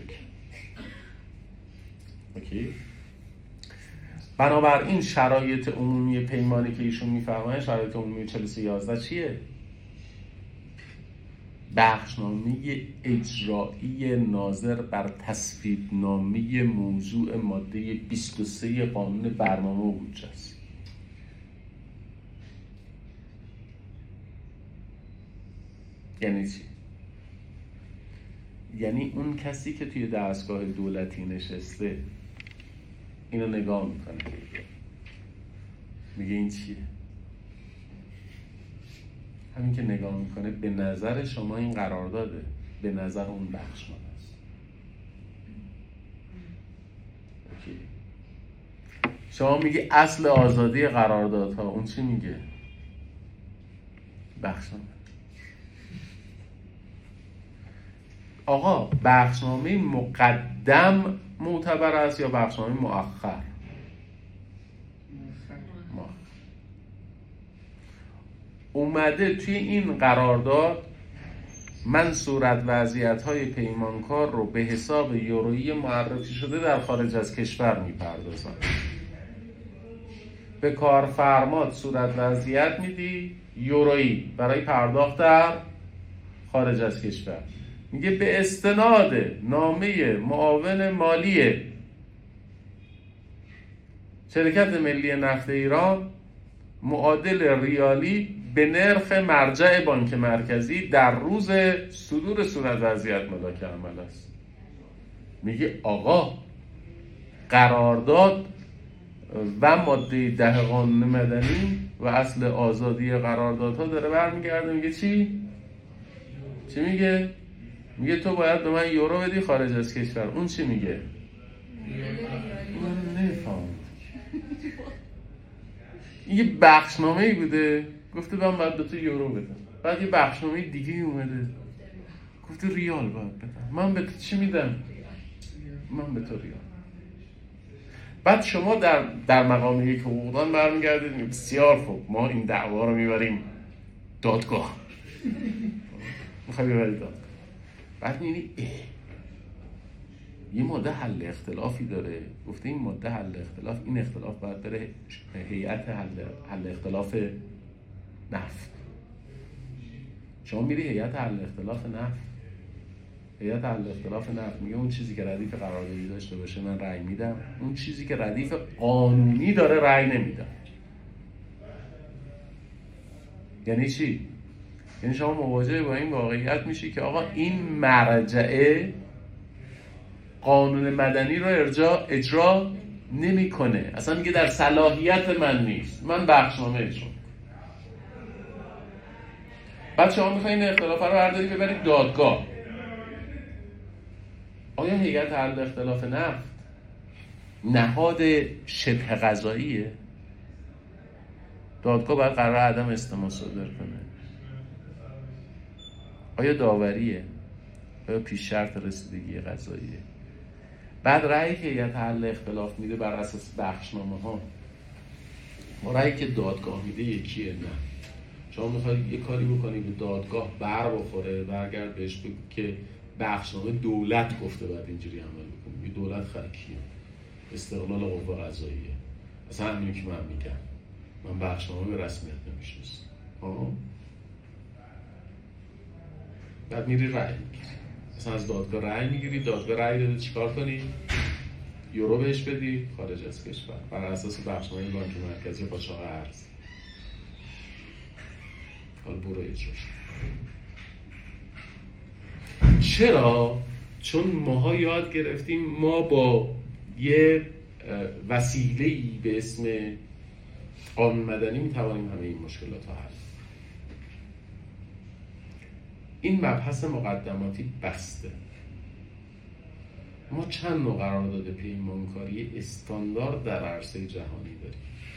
S1: اوکی. بنابراین شرایط عمومی پیمانی که ایشون میفرمایند، شرایط عمومی 4311 چیه؟ بخشنامه اجرایی ناظر بر تصویبنامه موضوع ماده 23 قانون برنامه و بودجه است. یعنی چی؟ یعنی اون کسی که توی دستگاه دولتی نشسته اینو نگاه میکنه میگه این چیه؟ همین که نگاه میکنه به نظر شما این قرارداده، به نظر اون بخشنامه است. اوکی. شما میگی اصل آزادی قراردادها، اون چی میگه؟ بخشنامه. آقا بخشنامه مقدم معتبر است یا بخشنامه مؤخر؟ اومده توی این قرارداد من صورت وضعیت‌های پیمانکار رو به حساب یورویی معرفی شده در خارج از کشور میپردازم. به کارفرمات صورت وضعیت میدی یورویی برای پرداخت در خارج از کشور. میگه به استناد نامه معاون مالی شرکت ملی نفت ایران معادل ریالی به نرخ مرجع بانک مرکزی در روز صدور صورت وضعیت ملاک عمل است. میگه آقا قرارداد و ماده 10 قانون مدنی و اصل آزادی قراردادها داره برمیگرده میگه چی میگه؟ میگه تو باید به من یورو بدی خارج از کشور. اون چی میگه؟ من نمیفهمم. این یه بخشنامه‌ای بوده گفته من باید به تو یورو بدم، بعد یه بخشنامه دیگه اومده گفته ریال باید بدم. من به تو چی میدم؟ من به تو ریال. بعد شما در مقام یک حقوقدان برمیگردید بسیار خوب ما این دعوا رو میبریم دادگاه. میخوای ببرید دادگاه، بعد میبینی یه ماده حل اختلافی داره، گفته این ماده حل اختلاف، این اختلاف باید بره هیئت حل اختلاف نفت. شما میری هیئت حل اختلاف نفت، هیئت حل اختلاف نفت میگه اون چیزی که ردیف قراردادی داشته باشه من رأی میدم، اون چیزی که ردیف قانونی داره رأی نمیدم. یعنی چی؟ یعنی شما مواجه با این واقعیت میشی که آقا این مرجعه قانون مدنی رو اجرا نمیکنه، اصلا میگه در صلاحیت من نیست، من بخشنامه اجرا. بعد شما میخواین اختلاف رو برداری ببرید دادگاه. آیا هیئت حل اختلاف نفت نهاد شبه قضاییه؟ دادگاه باید قرار عدم استماع صادر کنه. آیا داوریه؟ آیا پیش شرط رسیدگی قضاییه؟ بعد رأیی که هیئت حل اختلاف میده بر اساس بخشنامه ها با رأیی که دادگاه میده یکیه؟ نه. شما میخواید یه کاری بکنی به دادگاه بر بخوره، برگرد بهش بگو که بخشنامه دولت گفته باید اینجوری عمل بکنی. یه دولت خلقیه، استقلال قوه قضاییه. اصلا همین که من میگم، من بخشنامه به رسمیت نمیشناسم. بعد میری رأی میگیری، مثلا از دادگاه رأی میگیری، دادگاه رأی داده چیکار کنی؟ یورو بهش بدی خارج از کشور بر اساس بخشنامه بانک مرکزی قاچاق ارز. حالا برو اجراش. چرا؟ چون ماها یاد گرفتیم ما با یه وسیله‌ای به اسم قانون مدنی میتوانیم همه این مشکلات رو حل. این مبحث مقدماتی بسته. ما چند نوع قرارداد پیمانکاری استاندارد در عرصه جهانی داریم.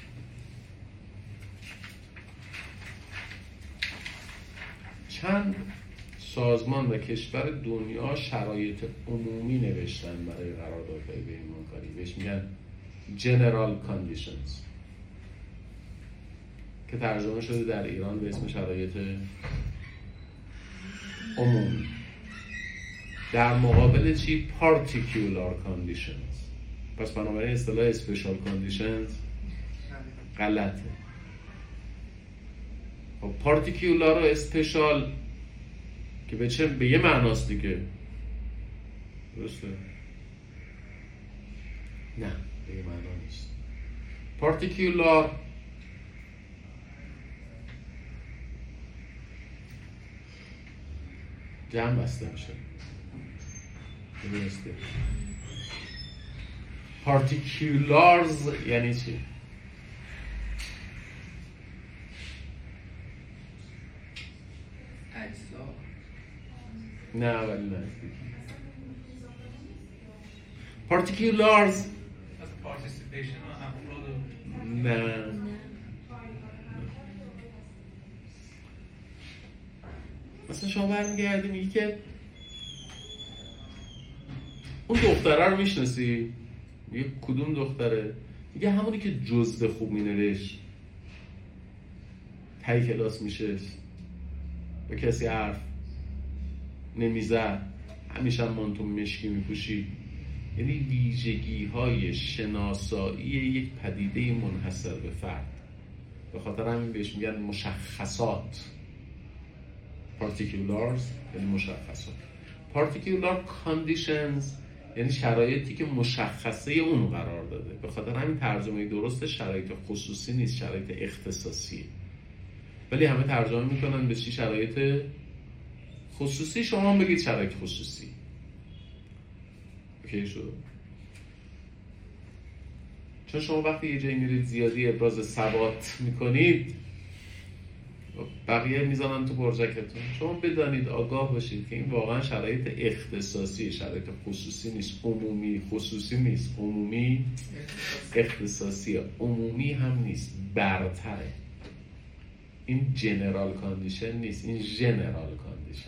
S1: چند سازمان و کشور دنیا شرایط عمومی نوشتن برای قراردادهای پیمانکاری، بهش میگن General Conditions که ترجمه شده در ایران به اسم شرایط عمومی. در مقابل چی؟ Particular Conditions. پس بنابراین اصطلاح Special Conditions غلطه. خب Particular و Special که به یه معناست دیگه، درسته؟ نه، به یه معنا نیست. Particular جمع بسته میشه، درسته؟ Particulars یعنی چی؟ نه ولی نه. Particulars نه. مثلا شما برمیگردی میگی که اون دختره رو میشناسی؟ میگه کدوم دختره؟ میگه همونی که جزو خوب مینوشت، تای کلاس میشه، به کسی حرف نمیزد، همیشه مانتو مشکی میپوشی. یعنی ویژگی های شناسایی یک پدیده منحصر به فرد. به خاطر همین بهش میگن مشخصات. Particulars یعنی مشخصات. Particular conditions یعنی شرایطی که مشخصه اون قرار داده. به خاطر همین ترجمه درست شرایط خصوصی نیست، شرایط اختصاصیه. ولی همه ترجمه میکنن به چی؟ شرایط خصوصی. شما هم بگید شرایط خصوصی. اوکی شد؟ چون شما وقتی یه جایی میرید زیادی ابراز ثبات میکنید، بقیه میزنن تو برجکتون. شما بدانید، آگاه باشید که این واقعا شرایط اختصاصی، شرایط خصوصی نیست، عمومی. خصوصی نیست، عمومی، اختصاصی. عمومی هم نیست، برتره. این جنرال کاندیشن نیست، این ژنرال کاندیشن.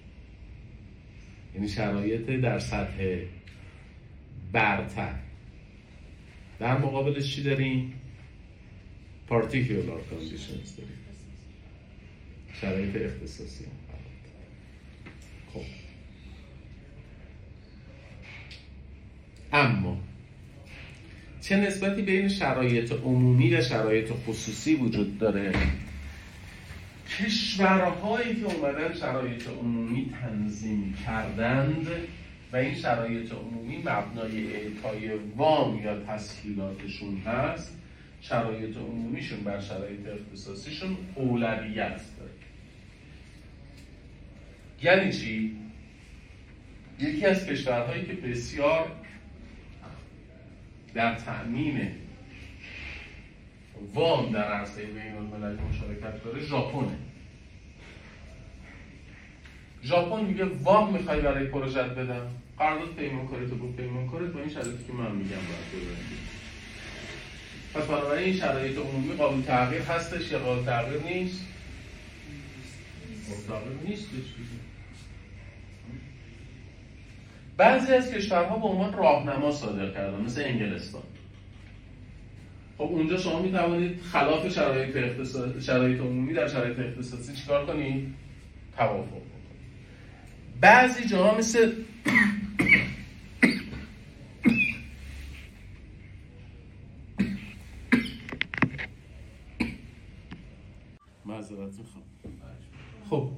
S1: یعنی شرایط در سطح برتر. در مقابلش چی داریم؟ پارتیکولار کاندیشنز داریم، شرایط اختصاصی. خب اما چه نسبتی بین شرایط عمومی و شرایط خصوصی وجود داره؟ کشورهایی که اومدن شرایط عمومی تنظیم کردند و این شرایط عمومی مبنای اعطای وام یا تسهیلاتشون هست، شرایط عمومیشون بر شرایط اختصاصیشون اولویت داره. یعنی چی؟ یکی از کشورهایی که بسیار در تأمین وام در عرصه بین المللی مشارکت داره ژاپنه. ژاپن میگه وام میخوای برای پروژت بدم، قرارداد پیمان کاریتو با پیمان کاریت با این شرایطی که من میگم باید ببندی. پس بنابراین این شرایط عمومی قابل تغییر هستش یا قابل تغییر نیست؟ قابل تغییر نیست. بعضی از کشورها به عنوان راهنما صادر کردن، مثل انگلستان. خب اونجا شما میتوانید خلاف شرایط عمومی در شرایط اختصاصی چیکار کنید؟ توافق کنید. بعضی جاها مثل معذرت میخوام. خب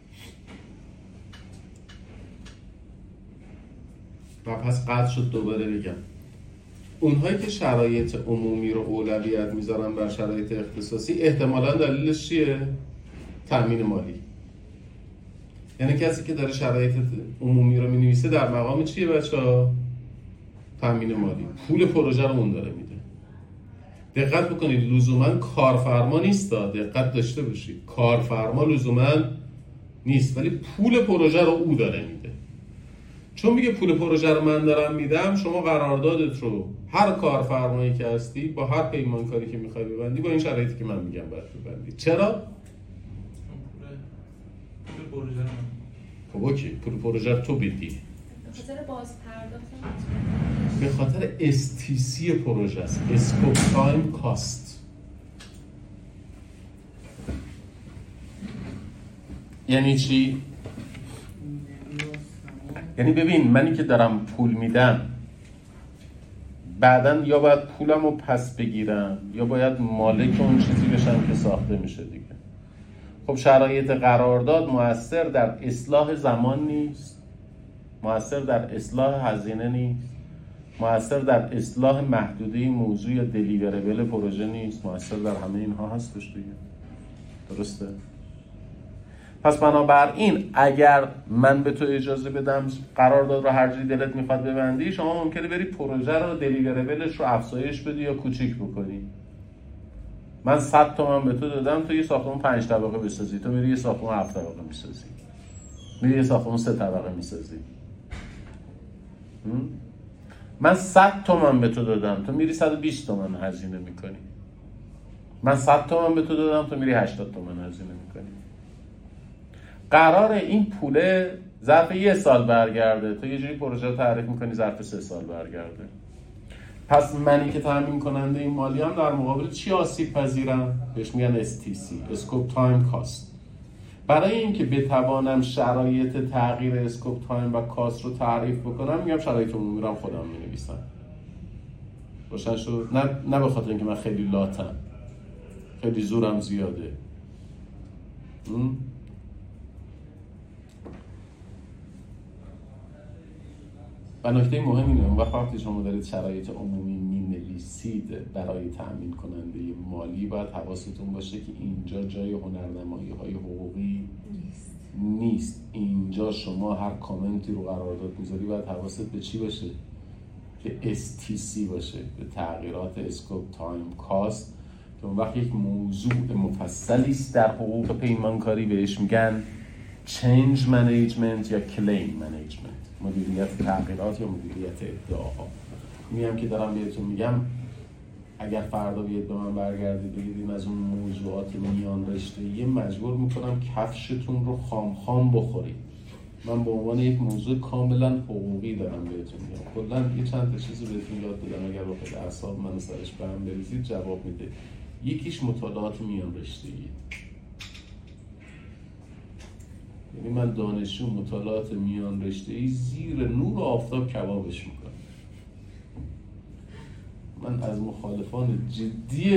S1: و پس قطع شد. دوباره بگم اونهایی که شرایط عمومی رو اولویت میذارن بر شرایط اختصاصی، احتمالاً دلیلش چیه؟ تامین مالی. یعنی کسی که داره شرایط عمومی رو مینویسه در مقام چیه بچه‌ها؟ تامین مالی. پول پروژه رو اون داره میده. دقت بکنید، لزوما کارفرما نیست. دقت داشته باشید، کارفرما لزوما نیست، ولی پول پروژه رو او داره میده. چون میگه پول پروژه رو من دارم میدم، شما قراردادت رو هر کارفرمایی که هستی با هر پیمانکاری که میخوای ببندی با این شرایطی که من میگم باید ببندی. چرا؟
S5: پول پروژه رو
S1: خب اوکی، پول پروژه رو تو بدی.
S3: به خاطر باز پرداخت،
S1: به خاطر STC پروژه است، اسکوپ تایم کاست. یعنی چی؟ یعنی ببین، منی که دارم پول میدم بعدن یا باید پولم رو پس بگیرم یا باید مالک اون چیزی بشم که ساخته میشه دیگه. خب شرایط قرارداد مؤثر در اصلاح زمان نیست، مؤثر در اصلاح هزینه نیست، مؤثر در اصلاح محدوده موضوع یا دلیوربل پروژه نیست، مؤثر در همه اینها هستش دیگه. درسته؟ پس بنابراین اگر من به تو اجازه بدم قرارداد رو هر جوری دلت میخواد ببندی، شما ممکنه بری پروژه رو دلیوربلش رو افزایش بدی یا کوچیک بکنی. من 100 تومن به تو دادم، تو یه ساختمون 5 طبقه بسازی، تو میری یه ساختمون 7 طبقه میسازی، میری یه ساختمون 3 طبقه میسازی. من 100 تومن به تو دادم، تو میری 120 تومن هزینه میکنی. من 100 تومن به تو دادم، تو میری 80 تومن هزینه میکنی. قراره این پوله ظرف 1 سال برگرده، تو یه جوری پروژه رو تعریف میکنی ظرف 3 سال برگرده. پس منی که تامین کننده این مالی هم در مقابل چی آسیب پذیرم؟ بهش میگن STC، اسکوپ تایم کاست. برای اینکه بتوانم شرایط تغییر اسکوپ تایم و کاست رو تعریف بکنم، میگم شرایط عمومی رو خودم مینویسم. روشن شد؟ نه به خاطر اینکه من خیلی لاتم، خیلی زورم زیاده. و نکته مهم اینه، اون وقتی شما دارید شرایط عمومی می‌نویسید برای تأمین کننده مالی، باید حواستون باشه که اینجا جای هنرنمایی‌های حقوقی نیست. اینجا شما هر کامنتی رو قرارداد میذاری باید حواست به چی باشه؟ که STC باشه، به تغییرات اسکوپ تایم کاست، که اون وقت یک موضوع مفصلی است در حقوق پیمانکاری بهش میگن change management یا claim management، مدیریت تغییرات یا مدیریت ادعاها. میگم که دارم بهتون میگم اگر فردا بیاید به من برگردید بگید از اون موضوعات میان رشته‌ای، مجبور میکنم کفشتون رو خام بخورید. من به عنوان یک موضوع کاملا حقوقی دارم بهتون میگم. کلا یه چند تا چیزی بهتون یاد بدم، اگر بخواید اعصاب من سرش به هم بریزید جواب میده. یکیش مطالعات میان رشته‌ای، یعنی من دانشجو مطالعات میان رشته‌ای زیر نور آفتاب کبابش میکنم. من از مخالفان جدی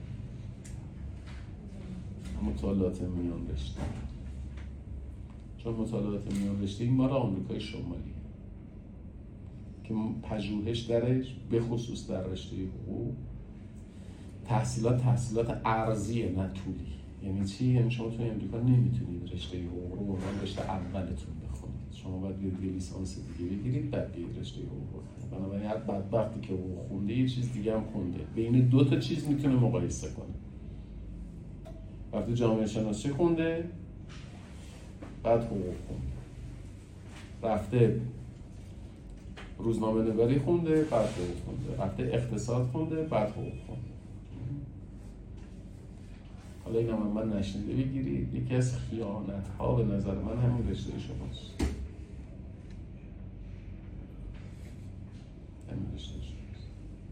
S1: مطالعات میان رشته، چون مطالعات میان رشته این مال آمریکای شمالی که پژوهش درش به خصوص در رشته حقوق تحصیلات ارزیه نه طولی. یعنی چی؟ یعنی شما توی امریکا نمیتونید رشته حقوق رو به رشته اولتون بخونید، شما باید یه لیسانس دیگه بگیرید بعد بیاید رشته حقوق بخونید. بنابراین هر بدبختی که حقوق خونده یه چیز دیگه هم خونده، بین دو تا چیز میتونه مقایسه کنه. رفته جامعه شناسی خونده بعد حقوق خونده، رفته روزنامه نگاری خونده بعد حقوق خونده، رفته اقتصاد خونده بعد حقوق خونده. حالا این هم من نشنیده بگیرید، یکی از خیانت ها به نظر من همین رشته شماست. همین رشته شماست.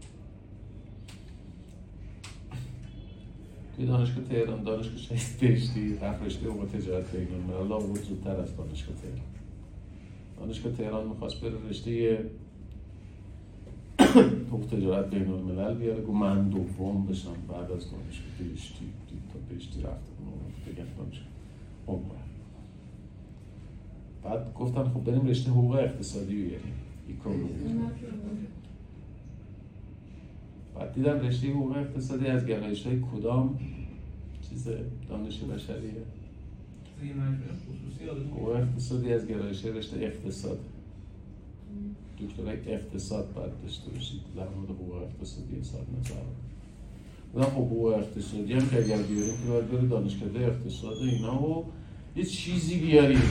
S1: توی دانشگاه تهران، دانشگاه شهید بهشتی، رفت رشته حقوق تجارت بین‌الملل آورد زودتر از دانشگاه تهران. دانشگاه تهران میخواست بره رشته حقوق تجارت بین‌الملل بیاره، گفت من دوم بشم بعد از دانشگاه بهشتی. تا بهشتی رفتم دیگه دانشگاه حقوق. بعد گفتن خب بریم رشته حقوق اقتصادی بیاریم، اکونومی. بعد دیدم رشته حقوق اقتصادی از گرایش‌های کدام چیز دانش بشریه؟ حقوق اقتصادی از گرایش‌های رشته اقتصاد. دکترای اقتصاد باید داشته باشید در مورد حقوق اقتصادی اظهار نظر. خب حقوق اقتصادی هم که اگر بیاریم که باید بره دانشکده اقتصاد اینا و یه چیزی بیاریم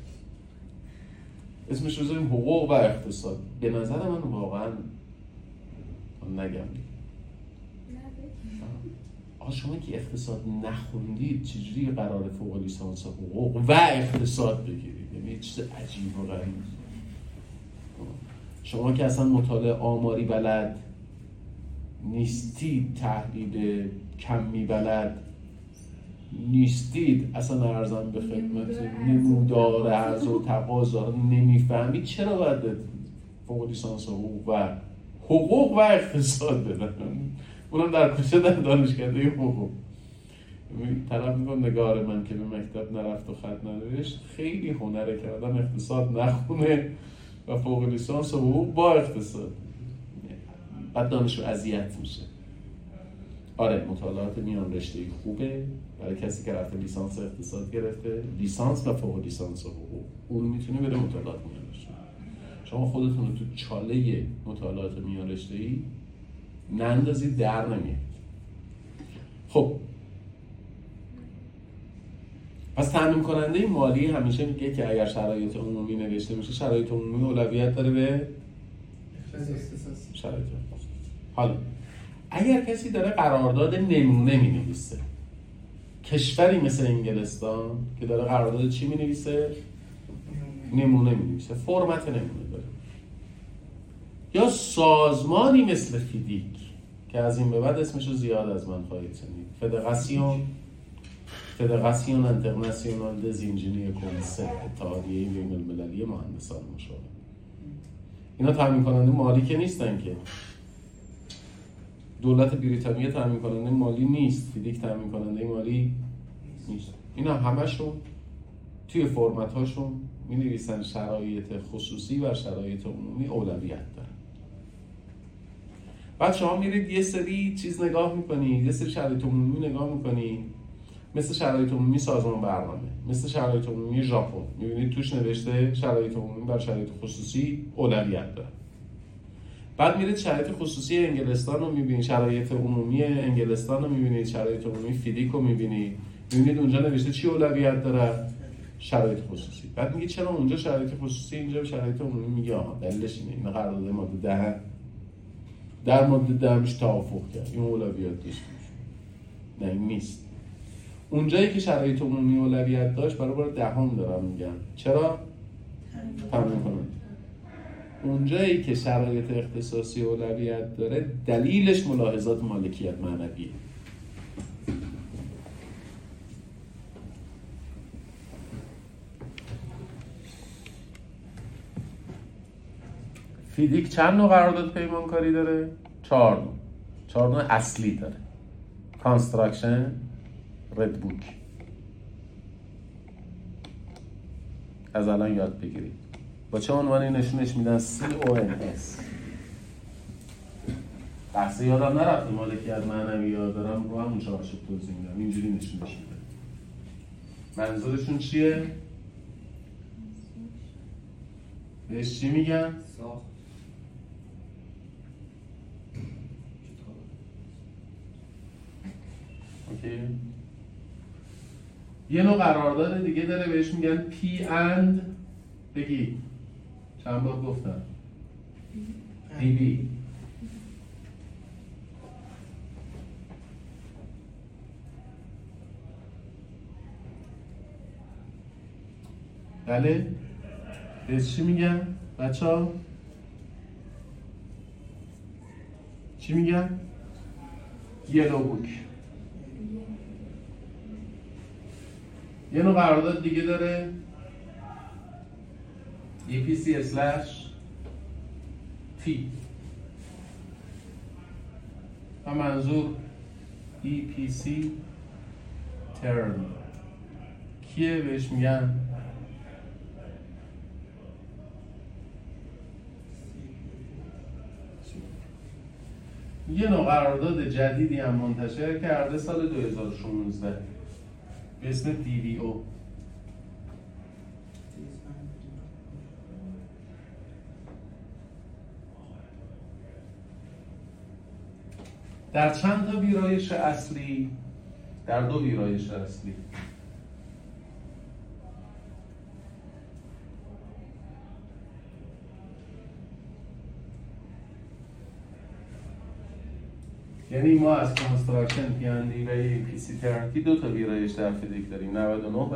S1: اسمش رو بذاریم حقوق و اقتصاد. به نظر من واقعا نگم شما که اقتصاد نخوندید چجوری قرار فوق لیسانس حقوق و اقتصاد بگیرید؟ یعنی چیز عجیب و غریب. شما که اصلا مطالعه آماری بلد نیستید، تحلیل کمی بلد نیستید، اصلا ارزم به خدمت نمودار عرضه و تقاضا رو نمیفهمید، چرا باید فوق لیسانس حقوق و اقتصاد بدن؟ اونم در کجا؟ در دانشکده حقوق. طرف میگم نگار من که به مکتب نرفت و خط ننوشت خیلی هنره کردن اقتصاد نخونه و فوق لیسانس حقوق با اقتصاد، بعد دانشجو اذیت میشه. آره مطالعات میان رشته‌ای خوبه برای کسی که رفته لیسانس اقتصاد گرفته، لیسانس و فوق لیسانس حقوق، اون میتونه بره مطالعات میان رشته‌ای. شما خودتون رو تو چاله مطالعات میان رشته‌ای نندازید، در نمیاد. خب پس تامین کننده مالی همیشه میگه که اگر شرایط عمومی نوشته میشه، شرایط عمومی اولویت داره به شرایط عمومی. حالا اگر کسی داره قرارداد نمونه مینویسه، کشوری مثل انگلستان که داره قرارداد چی مینویسه؟ نمونه مینویسه، فرمت نمونه داره. یا سازمانی مثل فیدیک که از این به بعد اسمشو زیاد از من خواهید شنید، فدراسیون انترناسیونال دز انجینیر کنسل، اتحادیه بین المللی مهندسان مشاور. اینا تامین کننده مالی که نیستن که. دولت بریتانیا تامین کننده مالی نیست، فیدیک تامین کننده مالی نیست. اینا همشون توی فرمت هاشون می نویسن شرایط خصوصی و شرایط عمومی اولویت دارن. بعد شما میرید یه سری چیز نگاه میکنید، یه سری شرایط عمومی نگاه میکنید، مثل شرایط عمومی سازمان برنامه، مثل شرایط عمومی ژاپن، میبینید توش نوشته شرایط عمومی بر شرایط خصوصی اولویت داره. بعد میرید شرایط خصوصی انگلستان رو میبینید، شرایط عمومی انگلستان رو میبینید، شرایط عمومی فیدیک رو میبینید اونجا نوشته چی اولویت داره؟ شرایط خصوصی. بعد میگه چرا اونجا شرایط خصوصی اینجا شرایط عمومی؟ میگه آها دلیلش اینه، اینا قرارداد ماده 10 در ماده 10 میشه توافق کرد، این اولویت داشت. نه این نیست. اونجایی که شرایط عمومی اولویت داشت برای بار دهم دارم میگم. چرا؟ تمرین کنم. اونجایی که شرایط اختصاصی اولویت داره دلیلش ملاحظات مالکیت معنویه. فیدیک چند نوع قرارداد پیمانکاری داره؟ 4 نوع اصلی داره. کانستراکشن، رد بوک. از الان یاد بگیرید. با چه عنوانی نشونش میدن؟ CONS. بحث یادم نرفته مالکیت معنوی یاد دارم رو همون چارچوب توضیح میدم. اینجوری نشونش میدن. منظورشون چیه؟ بهش چی میگن؟
S4: ساخت.
S1: اوکی. یه نوع قرارداد دیگه داره بهش میگن P and بگی چند بار گفتم DB. بله بهش چی میگن بچه ها؟ چی میگن؟ یلو بوک. یه نوع قرارداد دیگه داره EPC/T و منظور EPC term کیه بهش میگن؟ یه نوع قرارداد جدیدی هم منتشر کرده سال 2016 به اسم DVO. در چند تا ویرایش اصلی؟ در 2 ویرایش اصلی. یعنی ما از کانستراکشن پیاندی و ایپیسی ترنتی 2 تا ویرایش در فیدیک داریم، 99 و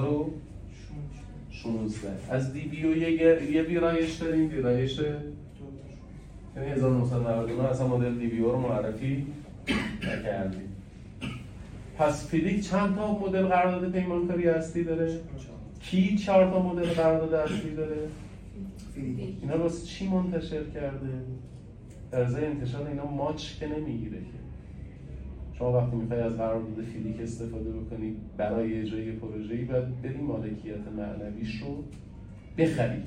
S1: 2016. از DBO یه ویرایش داریم، ویرایش یعنی 1999 اصلا مدل DBO رو معرفی نکردیم. پس فیدیک چند تا مدل قرارداد پیمانکاری اصلی داره؟ کی 4 تا مدل قرارداد اصلی داره؟ اینا واسه چی منتشر کرده؟ در ازای انتشار اینا ماچ که نمیگیره که شما وقتی میخوای از قرارداد فیدیک استفاده بکنی برای اجرای پروژه‌ای باید بری مالکیت معنویش رو بخری.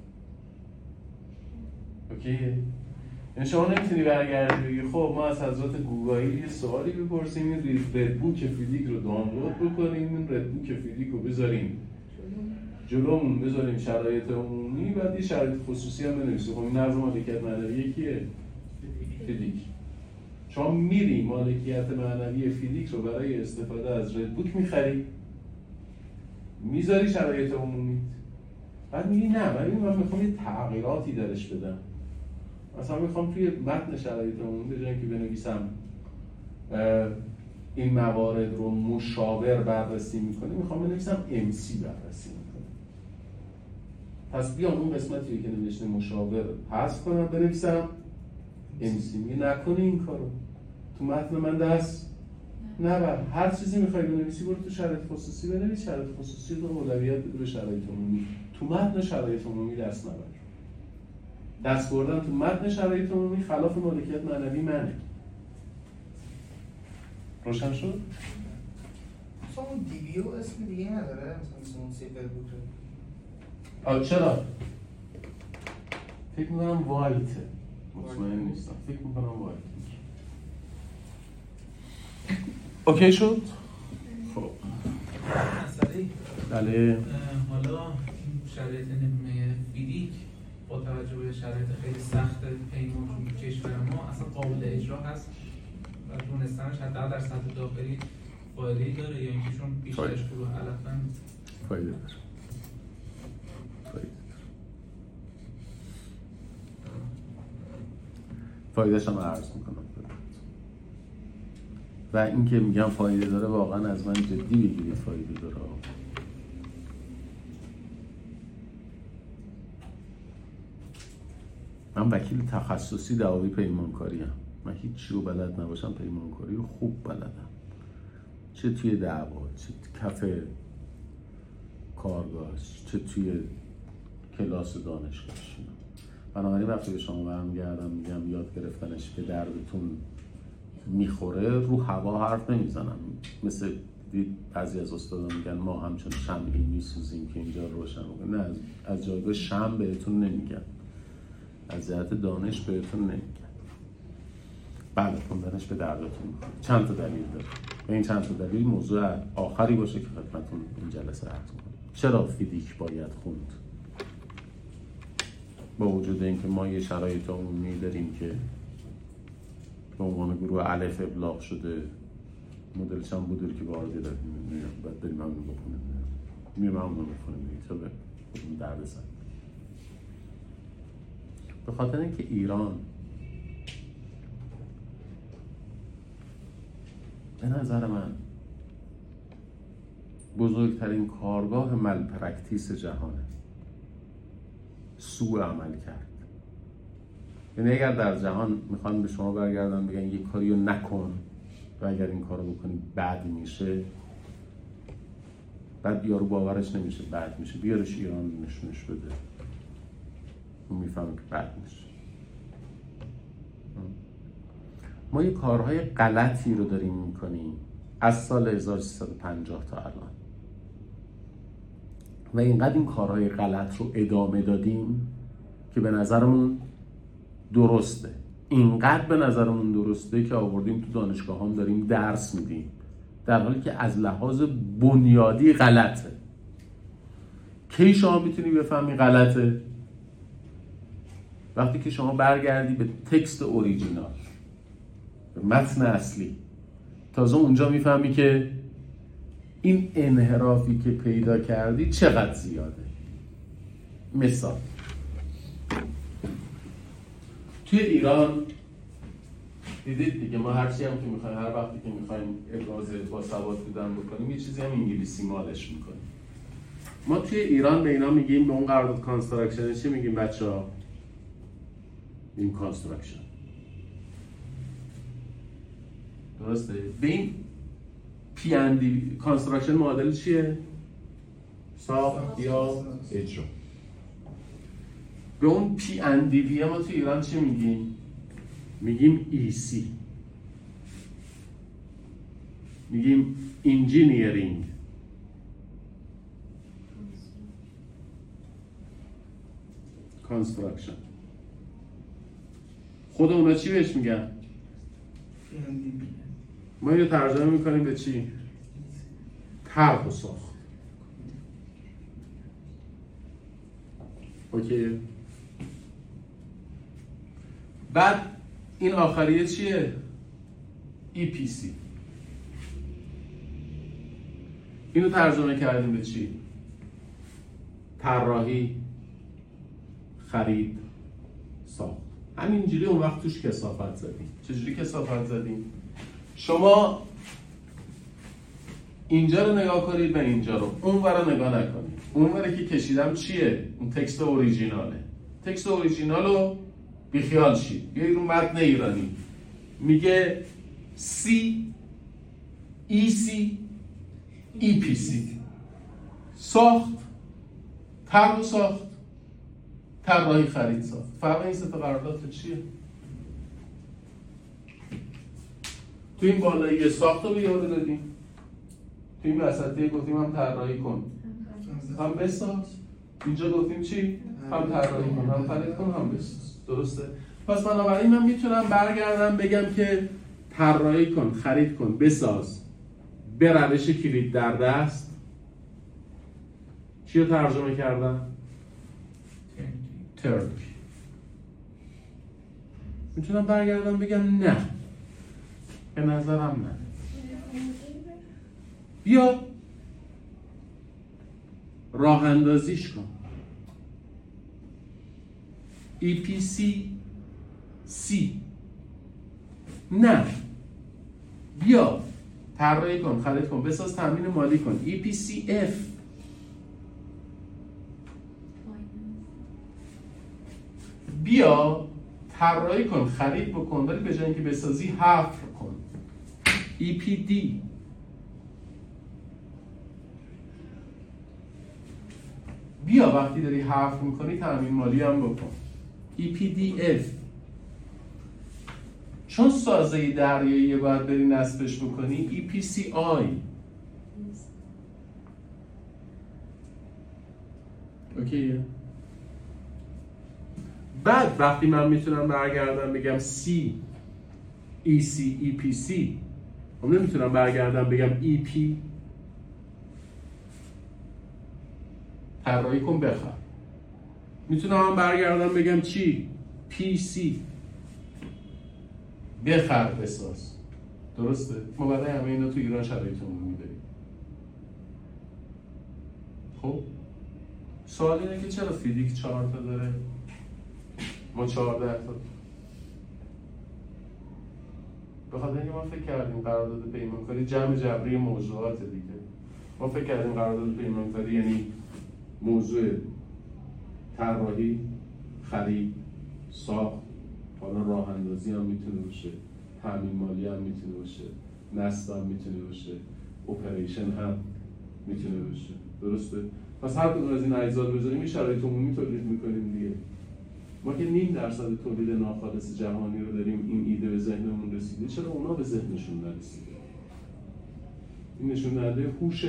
S1: اوکی؟ یعنی شما نمیتونی برگردی بگی خب ما از حضرت گوگل یه سوالی بپرسیم، این رد بوک فیدیک رو دانلود بکنیم، این رد بوک فیدیک رو بذاریم جلومون، بذاریم شرایط عمومی، بعد یه شرایط خصوصی هم بنویسیم. خب این نظم مالکیت معنوی کیه؟ فیدیک. شما میری مالکیت معنوی فیدیک رو برای استفاده از رد بوک میخری، میذاری شرایط عمومی، بعد میگی نه من میخوام یه تغییراتی درش بدم، مثلا میخوام توی متن شرایط عمومی به جای اینکه بنویسم این موارد رو مشاور بررسی میکنه میخوام بنویسم MC بررسی میکنه. پس بیام اون قسمتی که نوشته مشاور حذف کنم بنویسم MC. میگه نکنی این کارو، تو متن من دست نبر، هر چیزی میخوای بنویسی برو تو شرایط خصوصی بنویس، شرایط خصوصی رو اولویت بده به شرایط عمومی، تو متن شرایط عمومی دست نبر. دست بردن تو متن شرایط عمومی خلاف مالکیت معنوی منه. روشن شد؟
S2: مثلا اون DBO اسم دیگه نداره؟ مثلا اون سیفر بوکه.
S1: چرا؟ فکر میکنم وایته، مطمئن نیستم، فکر میکنم وایت. اوکی شد؟ خب
S5: مسئله
S1: بله.
S5: حالا این شرایط فیدیک با توجه به شرایط خیلی سخت پیمان تو کشور ما اصلا قابل اجرا هست و دونستنش حداقل در سطح داخلی فایده‌ای داره یا اینکه چون بیشترش گروه علفن
S1: فایده داره. فایدهش هم عرض میکنم و این که میگم فایده داره واقعا از من جدی بگیرید فایده داره. من وکیل تخصصی دعاوی پیمانکاری ام. من هیچ چی رو بلد نباشم پیمانکاری رو خوب بلدم، چه توی دعوا، چه کف کارگاه، چه توی کلاس دانشگاهش. بنابراین وقتی به شما برمیگردم میگم یاد گرفتنش به دردتون میخوره، رو هوا حرف نمیزنم. مثل بعضی از استادان میگن ما همچون شمعی میسوزیم که اینجا روشن بکنه. نه، از جایگاه شمع بهتون نمیگم، از جهت دانش بهتون نمیگم. بله، خوندنش به دردتون میخوره. چند تا دلیل داره و این چند تا دلیل موضوع آخری باشه که خدمتتون این جلسه عرض می‌کنم. چرا فیزیک باید خوند؟ با وجود اینکه ما یه شرایط عمومی داریم که به عنوان گروه الف ابلاغ شده، مدلش هم بودر که وارد داریم باید بریم همون بکنیم، میریم همون بکنیم دیگه تا به خودمون درد سر. به خاطر اینکه ایران به نظر من بزرگترین کارگاه ملپرکتیس جهانه. سوء عمل کرد. یعنی اگر در جهان میخوان به شما برگردن بگن یک کاری رو نکن و اگر این کار رو بکنی بد میشه، بعد یارو باورش نمیشه بد میشه، بیارش ایران نشونش بده، اون میفهمه که بد میشه. ما یه کارهای غلطی رو داریم میکنیم از سال 1350 تا الان و اینقدر این کارهای غلط رو ادامه دادیم که به نظرمون درسته. اینقدر به نظرمون درسته که آوردیم تو دانشگاه هم داریم درس میدیم، در حالی که از لحاظ بنیادی غلطه. کی شما میتونی بفهمی غلطه؟ وقتی که شما برگردی به تکست اوریجینال، به متن اصلی، تازه اونجا میفهمی که این انحرافی که پیدا کردی چقدر زیاده. مثال توی ایران دیدید دیگه، ما هرچی هم که میخوایم، هر وقتی که میخوایم ابراز با سواد بودن بکنیم یه چیزی هم انگلیسی مالش میکنیم. ما توی ایران به اینا میگیم، به اون قرارداد کانستراکشن چی میگیم بچه‌ها؟ این کانستراکشن، درسته؟ به این پیاندی کانستراکشن معادل چیه؟ ساخت یا اجرا. به اون پیاندی ما تو ایران چی میگیم؟ میگیم ایسی، میگیم انجینیرینگ. کانستراکشن خود اونا چی بهش میگن؟ ما اینو ترجمه میکنیم به چی؟ طرح و ساخت. اوکی. بعد این آخریه چیه؟ EPC. اینو ترجمه کردیم به چی؟ طراحی، خرید، ساخت. همینجوری اون وقت توش کثافت زدیم. چجوری کثافت زدیم؟ شما اینجا رو نگاه کنید و اینجا رو، اون ور رو نگاه نکنید. اون وره که کشیدم چیه؟ اون تکست اوریجیناله. تکست اوریجینال رو بیخیال شید، بیایی رو متن ایرانی میگه سی ایسی EPC. ساخت، طرح و ساخت، طراحی، خرید، ساخت. فرق این سه تا قرارداد چیه؟ تو این بالایی ساخت رو به یارو دادیم، تو این وسطی گفتیم هم طراحی کن هم بساز. اینجا گفتیم چی؟ هم طراحی کن هم خرید کن هم بساز. درسته؟ پس بنابراین من میتونم برگردم بگم که طراحی کن، خرید کن، بساز به روش کلید در دست. چی رو ترجمه کردم؟ ترنکی. میتونم برگردم بگم نه، به نظرم نه. بیا راه اندازیش کن. EPC نه، بیا طراحی کن، خرید کن، بساز، تامین مالی کن. EPCF بیا طراحی کن، خرید بکن، ولی به جای اینکه بسازی حفر کن. EPD بیا وقتی داری حفر میکنی تامین مالی هم بکن. EPDF چون سازه دریایی باید بری نصبش بکنی. EPCI اوکیه. بعد وقتی من میتونم برگردم بگم C EC EPC، من نمیتونم برگردم بگم EP طراحی کن بخر. میتونم هم برگردم بگم چی؟ PC بخر بساز. درسته؟ ما برای همه اینا تو ایران شرایطمون میداریم. خب سوال اینه که چرا فیدیک 4 تا داره؟ ما 14 تا. به خاطر اینکه ما فکر کردیم قرارداد پیمانکاری جمع جبری موضوعات دیگه. ما فکر کردیم قرارداد پیمانکاری یعنی موضوع طراحی، خرید، ساخت، حالا راه اندازی هم میتونه باشه، تامین مالی هم میتونه باشه، نصب هم میتونه باشه، اپریشن هم میتونه باشه. درسته؟ پس هر کدوم از این اجزا رو بذاریم شرایط عمومی تولید میکنیم دیگه. ما که 0.5% تولید ناخالص جهانی رو داریم، این ایده به ذهنمون رسیده، چرا اونا به ذهنشون نرسیده؟ این نشون دهنده هوش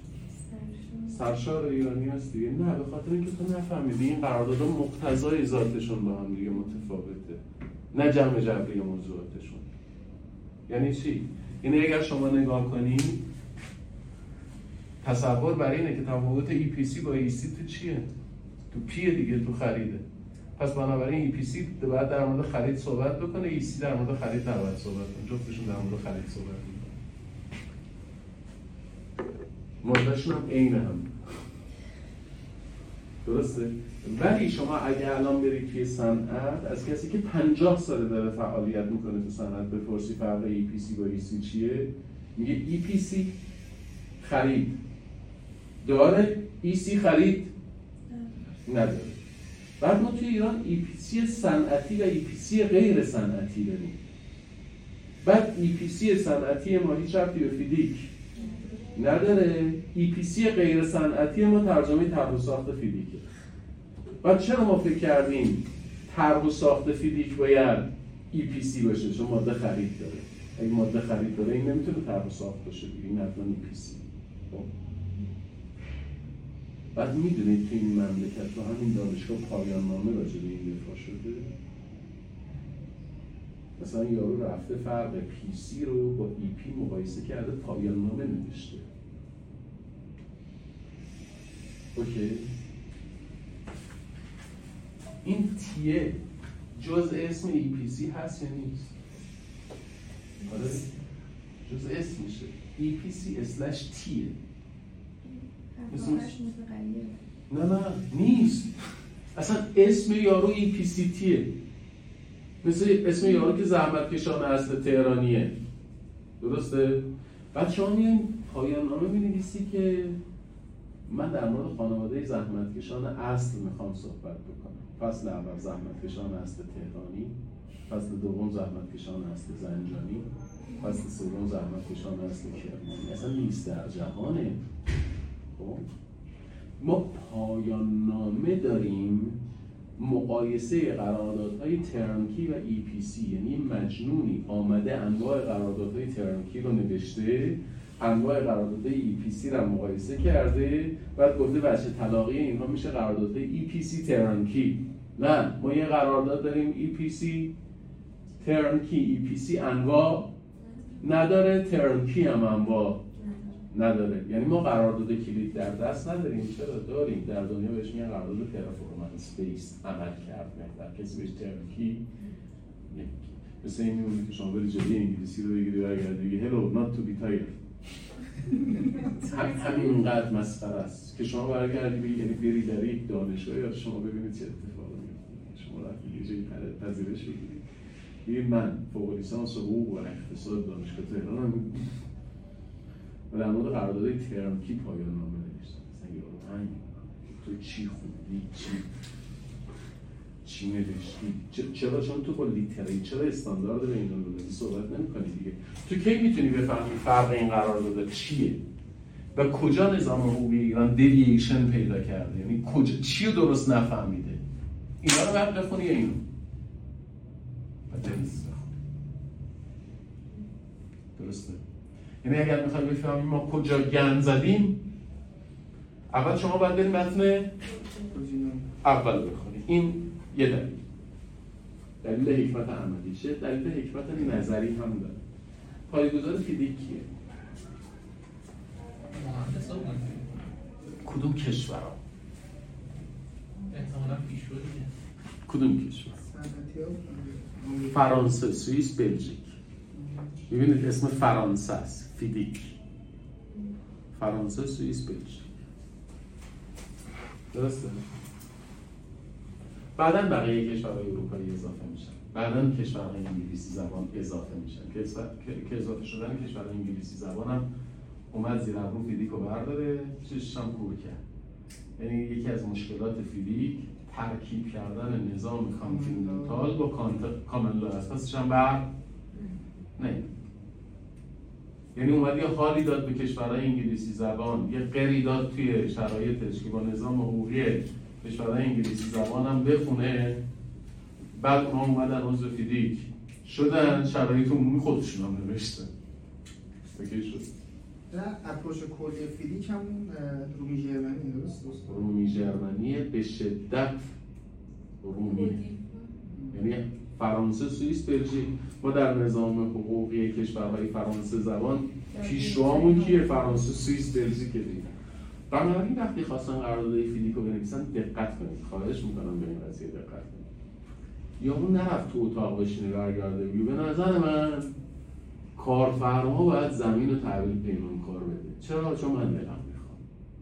S1: سرشار ایرانی هست دیگه. نه، به خاطر اینکه تو نفهمیدی این قراردادها مقتضای ذاتشون با هم دیگه متفاوته، نه جمع جبری موضوعاتشون. یعنی چی؟ یعنی اگر شما نگاه کنی تصور برای اینه که تفاوت EPC با EC تو چیه؟ تو پیه دیگه، تو خریده. پس بنابراین EPC باید در مورد خرید صحبت بکنه، EC در مورد خرید نباید صحبت کنه. جفتشون در مورد خرید صحبت میکنه. موردشون هم عین هم. درسته؟ ولی شما اگه الان برید توی صنعت از کسی که 50 ساله داره فعالیت میکنه تو صنعت بپرسی فرق EPC با EC چیه؟ میگه EPC خرید داره، EC خرید نداره. بعد ما توی ایران EPC صنعتی و EPC غیر صنعتی داریم. بعد EPC صنعتی ما هیچ ربطی به فیدیک نداره. EPC غیر صنعتی ما ترجمه طرح و ساخت فیدیکه. بعد چرا ما فکر کردیم طرح و ساخت فیدیک باید EPC باشه؟ چون ماده خرید داره. اگه ماده خرید داره این نمیتونه طرح و ساخت باشه دیگه، این حتما EPC. بعد میدونید که این مملکت تو همین دانشگاه پایان نامه راجع به این دفاع شده. مثلا یارو رفته فرق PC رو با EP مقایسه کرده، پایان نامه نوشته. اوکی؟ این تیه جز اسم EPC هست یا نیست؟ آره؟ جز اسمشه. EPC/تیه. نه نیست. اصلا اسم یارو EPCTه. مثل اسم یارو که زحمتکشان اصل تهرانیه. درسته؟ بعد شما میان پایان نامه می‌نویسی که من در مورد خانواده زحمتکشان اصل میخوام صحبت بکنم. فصل اول زحمتکشان اصل تهرانی، فصل دوم زحمتکشان اصل زنجانی، فصل سوم زحمتکشان اصل کرمانی. اصلا نیست در جهانه. خب ما پایان نامه داریم مقایسه قراردادهای ترنکی و EPC، یعنی مجنونی آمده انواع قراردادهای ترنکی رو نوشته، انواع قراردادهای EPC رو مقایسه کرده، بعد گفته بچه طلاقی اینها میشه قراردادهای EPC ترنکی. نه، ما یه قرارداد داریم EPC ترنکی. EPC انواع نداره، ترنکی هم انواع نداره. یعنی ما قرارداد کلید در دست نداریم. چرا داریم؟ در دنیا بهش میگن قرارداد پرفورمنس بیس، عمل کرد محور، کسی بهش ترکی مثل این میمونه که شما بری جدی انگلیسی رو بگیری و اگر دیگه hello not to be tired همینقدر مسخره است که شما برگردی یعنی بری در یک دانشگاه یا شما ببینید چه اتفاقی میفته. شما رفتی یه جایی پذیرش بگیرید بگید من فوق لیسانس حقوق و اقتصاد دانشگاه تهرانم و در مورد قرارداد ترمکی پایان نامه نوشتم. مثلا یارو تو چی خوندی؟ چی نوشتی؟ چرا؟ چون تو با لیتریچر استاندارد بین‌المللی صحبت نمی‌کنی دیگه. تو کی میتونی بفهمی فرق این قرارداد چیه و کجا نظام حقوقی ایران دیوییشن پیدا کرده؟ یعنی کجا چی رو درست نفهمیده؟ اینا رو باید بخونی یا اینو؟ درسته؟ یعنی اگر میخوای بفهمی ما کجا گند زدیم، اول شما باید بریم متن اول بخونی. این یه دلیل حکمت عملیشه. دلیل حکمت نظری هم داره. پایه‌گذار فیزیک کیه؟
S5: مهندس ها
S1: کدوم کشورها؟
S5: احتمالا پیشرویه.
S1: کدوم کشور؟ فرانسه، سوئیس، بلژیک. ببینید اسم فرانسه است، فیزیک. فرانسه، سوئیس، بلژیک. درسته؟ بعداً بقیه کشورهای اروپایی اضافه میشن. بعداً کشورهای انگلیسی زبان اضافه میشن. که اضافه شدن کشورهای انگلیسی زبان هم اومد زیر ابرو فیزیک رو برداره، چشش هم کور کرد. یعنی یکی از مشکلات فیزیک ترکیب کردن نظام کانتیننتال با کامن لو است. پسش هم بر نه. یعنی اومد یه حالی داد به کشورهای انگلیسی زبان، یه قری داد توی شرایطش که با نظام حقوقی کشورهای انگلیسی زبان هم بخونه. بعد اونها اومدن عضو فیزیک شدن، شرایط عمومی خودشون هم نوشتن. فکر شد
S2: نه اپروچ کلی فیزیک همون رومی ژرمنی درست؟
S1: رومی ژرمنیه به شدت رومی. یعنی فرانسه، سوئیس، بلژیک. ما در نظام حقوقی کشورهای فرانسه زبان پیشروامون کیه؟ فرانسه، سوئیس، بلژیک دیگه. بنابراین وقتی خواستن قرارداد فیزیک رو بنویسن دقت کنید. خواهش میکنم به این قضیه دقت کنید. یا اون نرفت تو اتاق بشینه برگرده بگه به نظر من کارفرما باید زمین رو تحویل پیمانکار بده. چرا؟ چون من دلم میخوام.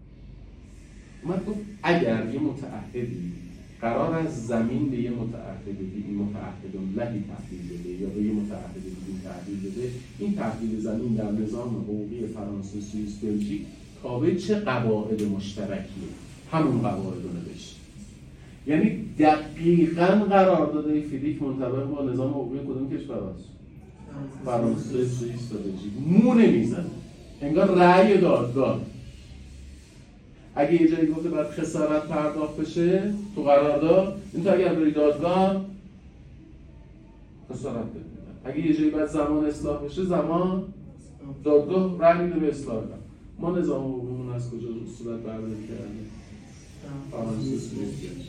S1: من گفت اگر یه متعهدی قرار از زمین به یه متعهد بده، این متعهد لهی تحویل بده یا به یه متعهد دیگه تحویل بده، این تحویل زمین در نظام حقوقی فرانسه، سوئیس، بلژیک تابع چه قواعد مشترکیه؟ همون قواعد رو نوشت. یعنی دقیقاً قرارداد فیزیک منطبق با نظام حقوقی کدوم کشور هست؟ فرانسه، سوئیس و بلژیک. مو نمیزنه. انگار رأی دادگاه. اگه یه جایی گفته باید خسارت پرداخت بشه تو قرارداد، این تو اگر بری دادگاه خسارت بده. اگه یه جایی باید زمان اصلاح بشه، زمان دادگاه رأی میده به اصلاح. ما نظام حقوقیمون از کجا صورت برداری کردیم؟ فرانسه، سوئیس، بلژیک.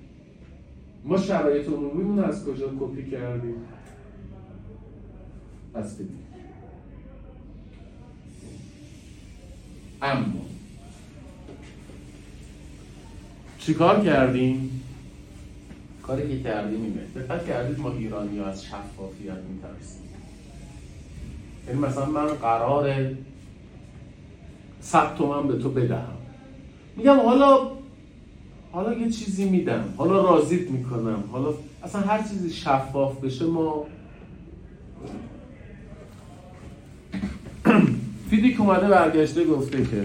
S1: ما شرایط عمومیمون از کجا کپی کردیم؟ از فیزیک. اما چیکار کردیم؟ کاری که کردیم اینه. دقت کردید ما ایرانی‌ها از شفافیت می‌ترسیم. یعنی مثلا من قراره 100 تومن به تو بدهم. میگم حالا یه چیزی میدم، حالا راضیت میکنم، حالا اصلا هر چیزی شفاف بشه ما فیزیک اومده برگشته گفته که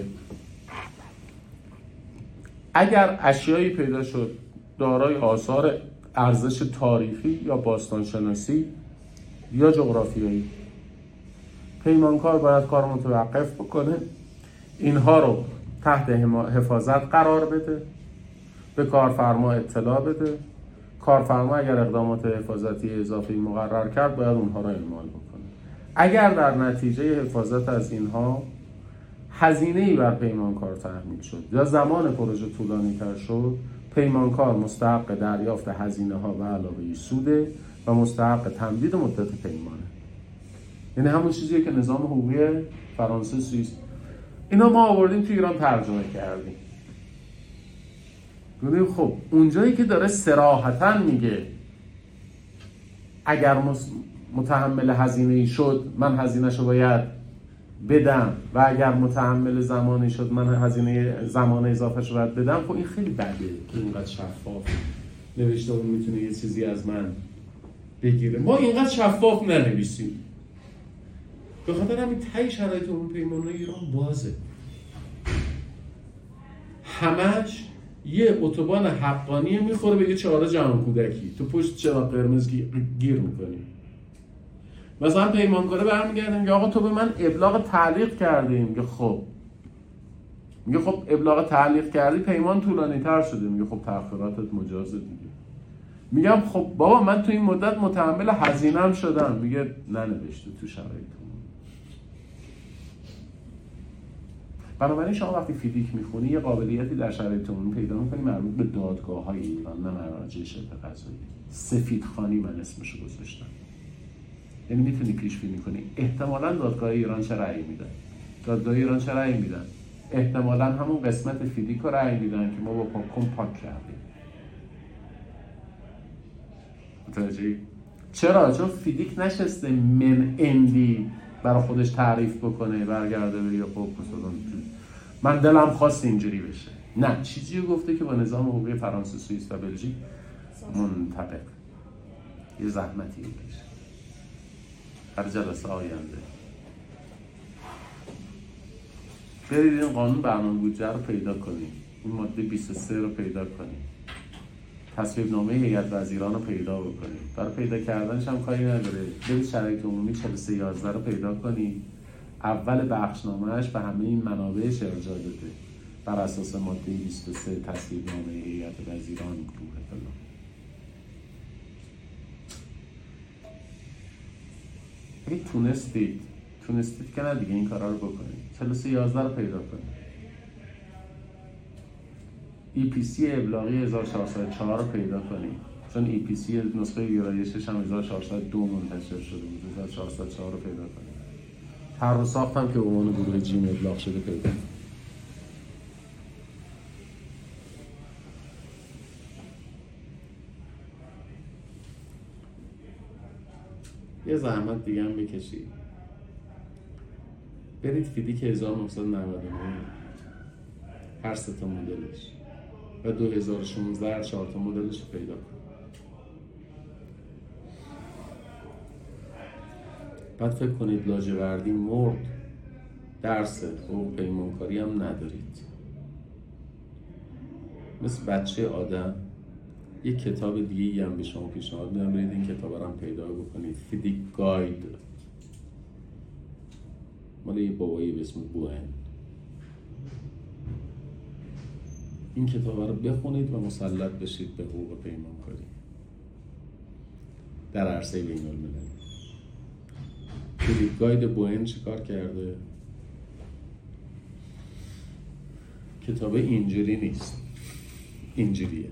S1: اگر اشیایی پیدا شد دارای آثار ارزش تاریخی یا باستانشناسی یا جغرافیایی، پیمانکار باید کار متوقف بکنه، اینها رو تحت حفاظت قرار بده، به کارفرما اطلاع بده. کارفرما اگر اقدامات حفاظتی اضافی مقرر کرد باید اونها رو اعمال بکنه. اگر در نتیجه حفاظت از اینها هزینه‌ای بر پیمانکار تحمیل شد یا زمان پروژه طولانی‌تر شد، پیمانکار مستحق دریافت هزینه‌ها و علاوه سوده و مستحق تمدید مدت پیمانه. یعنی همون چیزیه که نظام حقوقی فرانسه، سوئیس اینا ما آوردیم تو ایران ترجمه کردیم. گفتیم خب اونجایی که داره صراحتاً میگه اگر متحمل هزینه‌ای شد من هزینه‌شو باید بدم و اگر متحمل زمانی شد من هزینه زمان اضافه‌شو باید بدم، خب این خیلی بده که اینقدر شفاف نوشته اون میتونه یه چیزی از من بگیره. ما اینقدر شفاف ننویسیم، به خاطر همین تای شرایط اون پیمانه ایران بازه، همش یه اتوبان حقانی میخوره به یه چهار جهان کودکی، تو پشت چراغ قرمز گیر میکنی. مثلا پیمانکاره برمیگرده میگه آقا تو به من ابلاغ تعلیق کردی، میگه خب ابلاغ تعلیق کردی، پیمان طولانی تر شده، میگه خب تأخیراتت مجازه دیگه. میگم خب بابا من تو این مدت متحمل هزینه‌ام شدم، میگه ننوشته تو شرایطمون. بنابراین شما وقتی فیدیک میخونی یه قابلیتی در شرایط عمومی پیدا میکنی مربوط به دادگاه‌های ایران، نه مراجع شبه قضایی. سفیدخوانی من اسمشو گذاشتم. یعنی میتونی پیش بینی کنی احتمالاً دادگاه ایران چه رأی میدن. دادگاه ایران چه رأی میدن؟ احتمالاً همون قسمت فیدیک رو رأی میدن که ما با پاکن پاک کردیم. متوجهی؟ چرا؟ چون فیدیک نشسته من اندی برای خودش تعریف بکنه، برگرده بگه خب مثلا من دلم خواست اینجوری بشه. نه، چیزی رو گفته که با نظام حقوقی فرانسه، سوئیس و بلژیک منطبق. یه زحمتی بکشه هر جلسه آینده. برید این قانون برنامه بودجه رو پیدا کنید، این ماده 23 رو پیدا کنید، تصویب نامه هیئت وزیران رو پیدا بکنید. برای پیدا کردنش هم کاری نداره، برید شرایط عمومی 4311 رو پیدا کنید، اول بخشنامه‌اش به همه این منابعش ارجاع بده بر اساس ماده 23 تصویب نامه هیئت وزیران گروه فلان. اگه تونستید که نه دیگه این کارا رو بکنید. 4311 رو پیدا کنید. EPC ابلاغی 1404 رو پیدا کنید، چون EPC نسخه ویرایشش هم 1402 منتشر شده بود. 1404 رو پیدا کنید. طرح و ساخت هم که به عنوان گروه جیم ابلاغ شده پیدا کنید. یه زحمت دیگه هم بکشید، برید فیدیک 1999 هر سه تا مدلش و 2016 هر 4 تا مدلش رو پیدا کنید. بعد فکر کنید لاجوردی مرد، درس حقوق پیمانکاری هم ندارید. مثل بچه آدم یک کتاب دیگه هم به شما پیشنهاد میدم، برید این کتاب رو هم پیدا بکنید. فیدیک گاید مال یه بابایی به اسم بوئن. این کتاب رو بخونید و مسلط بشید به حقوق پیمانکاری در عرصه بین المللی. فیدیک گاید بوئن چیکار کرده؟ کتاب اینجوری نیست، اینجوریه.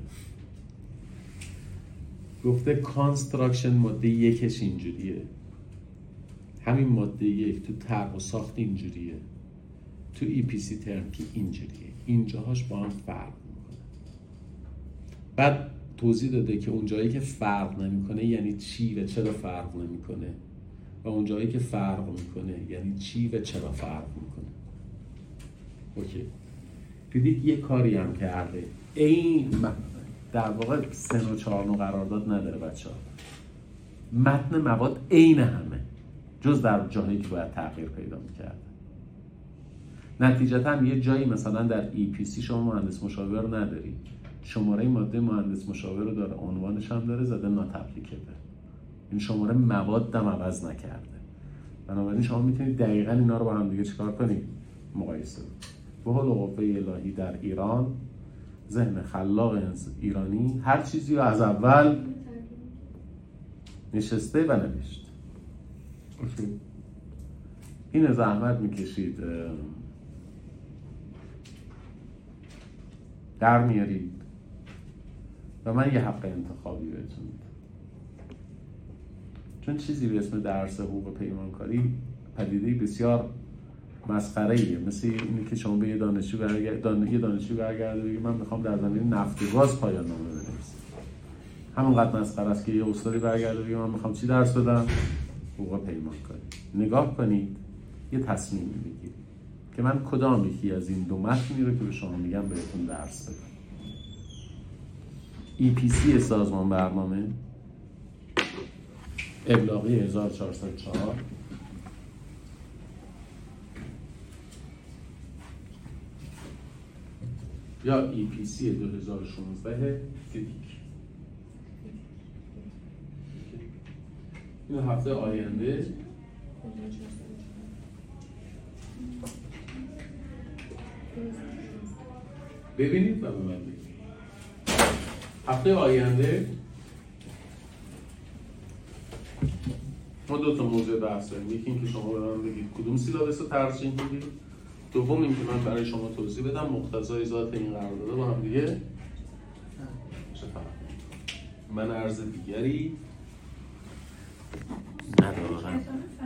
S1: گفته کانستراکشن ماده 1 اینجوریه، همین ماده 1 تو طرح و ساخت اینجوریه، تو EPC ترمکی اینجوریه، اینجاهاش با هم فرق میکنه. بعد توضیح داده که اون جایی که فرق نمیکنه یعنی چی و چرا فرق نمیکنه و اون جایی که فرق میکنه یعنی چی و چرا فرق میکنه. اوکی. دیدید یه کاری هم کرده، این در واقع 3 و 4 قرارداد نداره بچه‌ها. متن مواد عین همه جز در جایی که باید تغییر پیدا می‌کرد. نتیجتاً یه جایی مثلا در EPC شما مهندس مشاور نداری، شماره ماده مهندس مشاور رو داره، عنوانش هم داره، زده نات اپلیکیبل. این شماره مواد هم عوض نکرده. بنابراین شما میتونید دقیقاً اینا رو با هم دیگه چیکار کنید؟ مقایسه کنید. به حال قوه الهی در ایران، ذهن خلاق ایرانی هر چیزی رو از اول نشسته و نوشت. این زحمت میکشید، در میارید و من یه حق انتخابی بهتون میدم. چون چیزی به اسم درس حقوق پیمانکاری پدیده بسیار مسخره‌ایه. مثل اینه که شما به یه دانشجو برگرده بگی من میخوام در زمینه نفت و گاز پایان نامه بنویسم. همونقدر مسخره است که یه استادی برگرده بگی من میخوام چی درس بدم؟ حقوق پیمانکاری. نگاه کنید یه تصمیم میگیرید که من کدام یکی از این دو متنی رو که به شما میگم بهتون درس بدم. EPC سازمان برنامه، ابلاغی 1404 یا EPC 2016 فیزیک. این هفته آینده ببینید و به من بگید. هفته آینده ما دو تا موضوع بحث داریم. یکی این که شما به من بگید کدوم سیلابس رو ترجیح میدید. دوم این که من برای شما توضیح بدم مقتضای ذات این قرارداد با هم دیگه چه فرق. من عرض دیگری ندارم.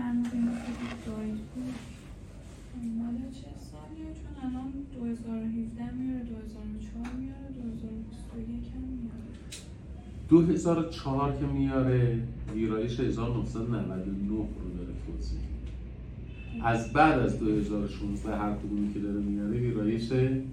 S6: مال چه سالیه؟ چون الان 2017 میاره، 2004 میاره، 2021 هم میاره.
S1: 2004 که میاره ویرایش 1999 رو داره توضیح میده. از بعد از 2016 هر کدومی که داره میاره ویرایش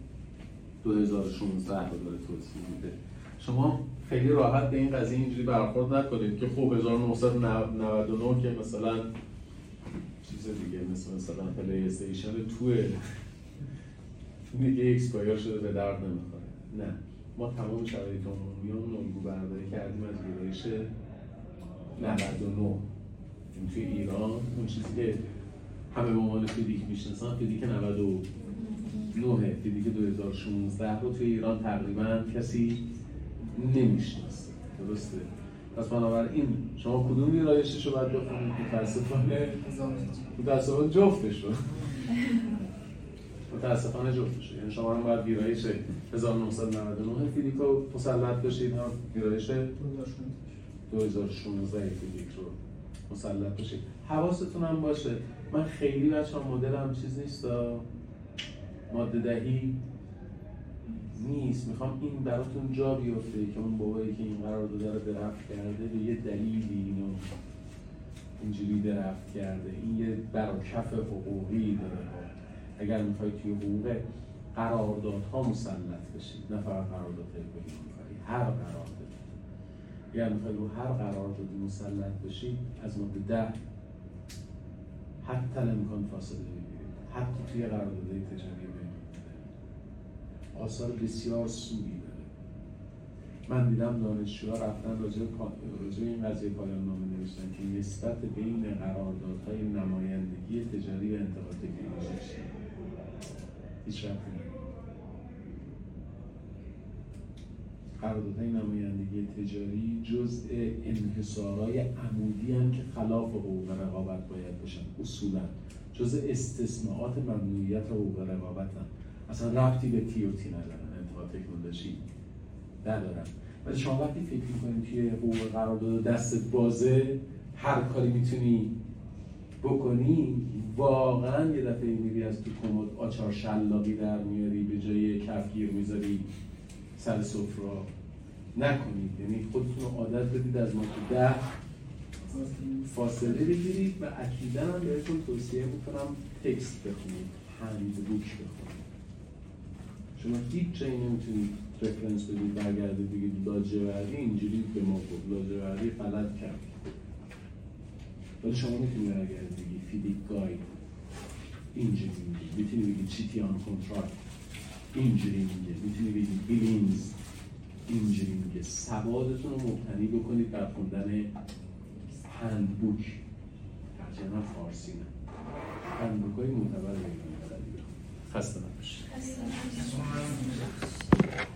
S1: 2016 رو داره توضیح میده. شما خیلی راحت به این قضیه اینجوری برخورد نکنید که خب 1999 که مثلا چیز دیگه مثلا پلی استیشن توه دیگه اکسپایر شده به درد نمیخوره. نه، ما تمام شرایط عمومی رو الگو برداری کردیم از ویرایش 99. این توی ایران اون چیزی که همه به عنوان فیدیک میشناسن فیدیک 99 فیدیک 2016 رو توی ایران تقریبا کسی نمیشناسه. درسته؟ پس بنابراین شما کدوم ویرایشش رو باید بخونید؟ متاسفانه جفتش رو یعنی شما هم باید ویرایش 1999 فیدیک رو مسلط بشید، هم ویرایش 2016 فیدیک رو مسلط بشید. حواستون هم باشه من خیلی بچه‌ها مدلم چیز نیست، ماده دهی نیست. میخوام این براتون جا بیفته که اون بابایی که این قرارداد رو درفت کرده به یه دلیلی اینو اینجوری درفت کرده. این یه براکف حقوقی داره. اگر میخواید توی حقوق قراردادها مسلط بشید، نه فقط قراردادهای پیمانکاری، هر قرارداد، اگر میخواید رو هر قراردادی مسلط بشید از ماده 10 حتی امکان فاصله بگیرید، حتی توی قراردادهای تجاری آثار بسیار سویی داره. من دیدم دانشجوها رفتن راجع به این قضیه پایان نامه نوشتن که نسبت بین قراردادهای نمایندگی تجاری و انتقاد تکنولوژی هیچ ربطی نداره. قراردادهای نمایندگی تجاری جزء انحصارهای عمودی هستند که خلاف حقوق رقابت باید باشن. اصولا جزء استثناءات ممنوعیت حقوق رقابت هستند. اصلا ربطی به TOT ندارن، انتقاد تکنولوژی ندارن. ولی شما وقتی فکر می‌کنید که حقوق قرارداد دستت بازه هر کاری میتونی بکنی، واقعا یه دفعه میری از تو کمد آچار شلاقی در میاری به جای کفگیر میذاری سر سفره. نکنید، یعنی خودتون رو عادت بدید از ماده 10 فاصله بگیرید و اکیداً هم بهتون توصیه میکنم تکست بخونید، هندبوک بخونید. شما هیچ جایی نمیتونید رفرنس بدید برگردید بگید لاجوردی اینجوری به ما گفت، لاجوردی غلط کرد. ولی شما میتونید برگردید بگید فیدیک گاید اینجوری میگه، میتونید بگید چیتی آن کنترکت اینجوری میگه، میتونید بگید بیلینگز اینجوری میگه. سوادتون رو مبتنی بکنید بر خوندن هندبوک، ترجمه فارسی نه، هندبوک های معتبر بگید. خسته نباشید.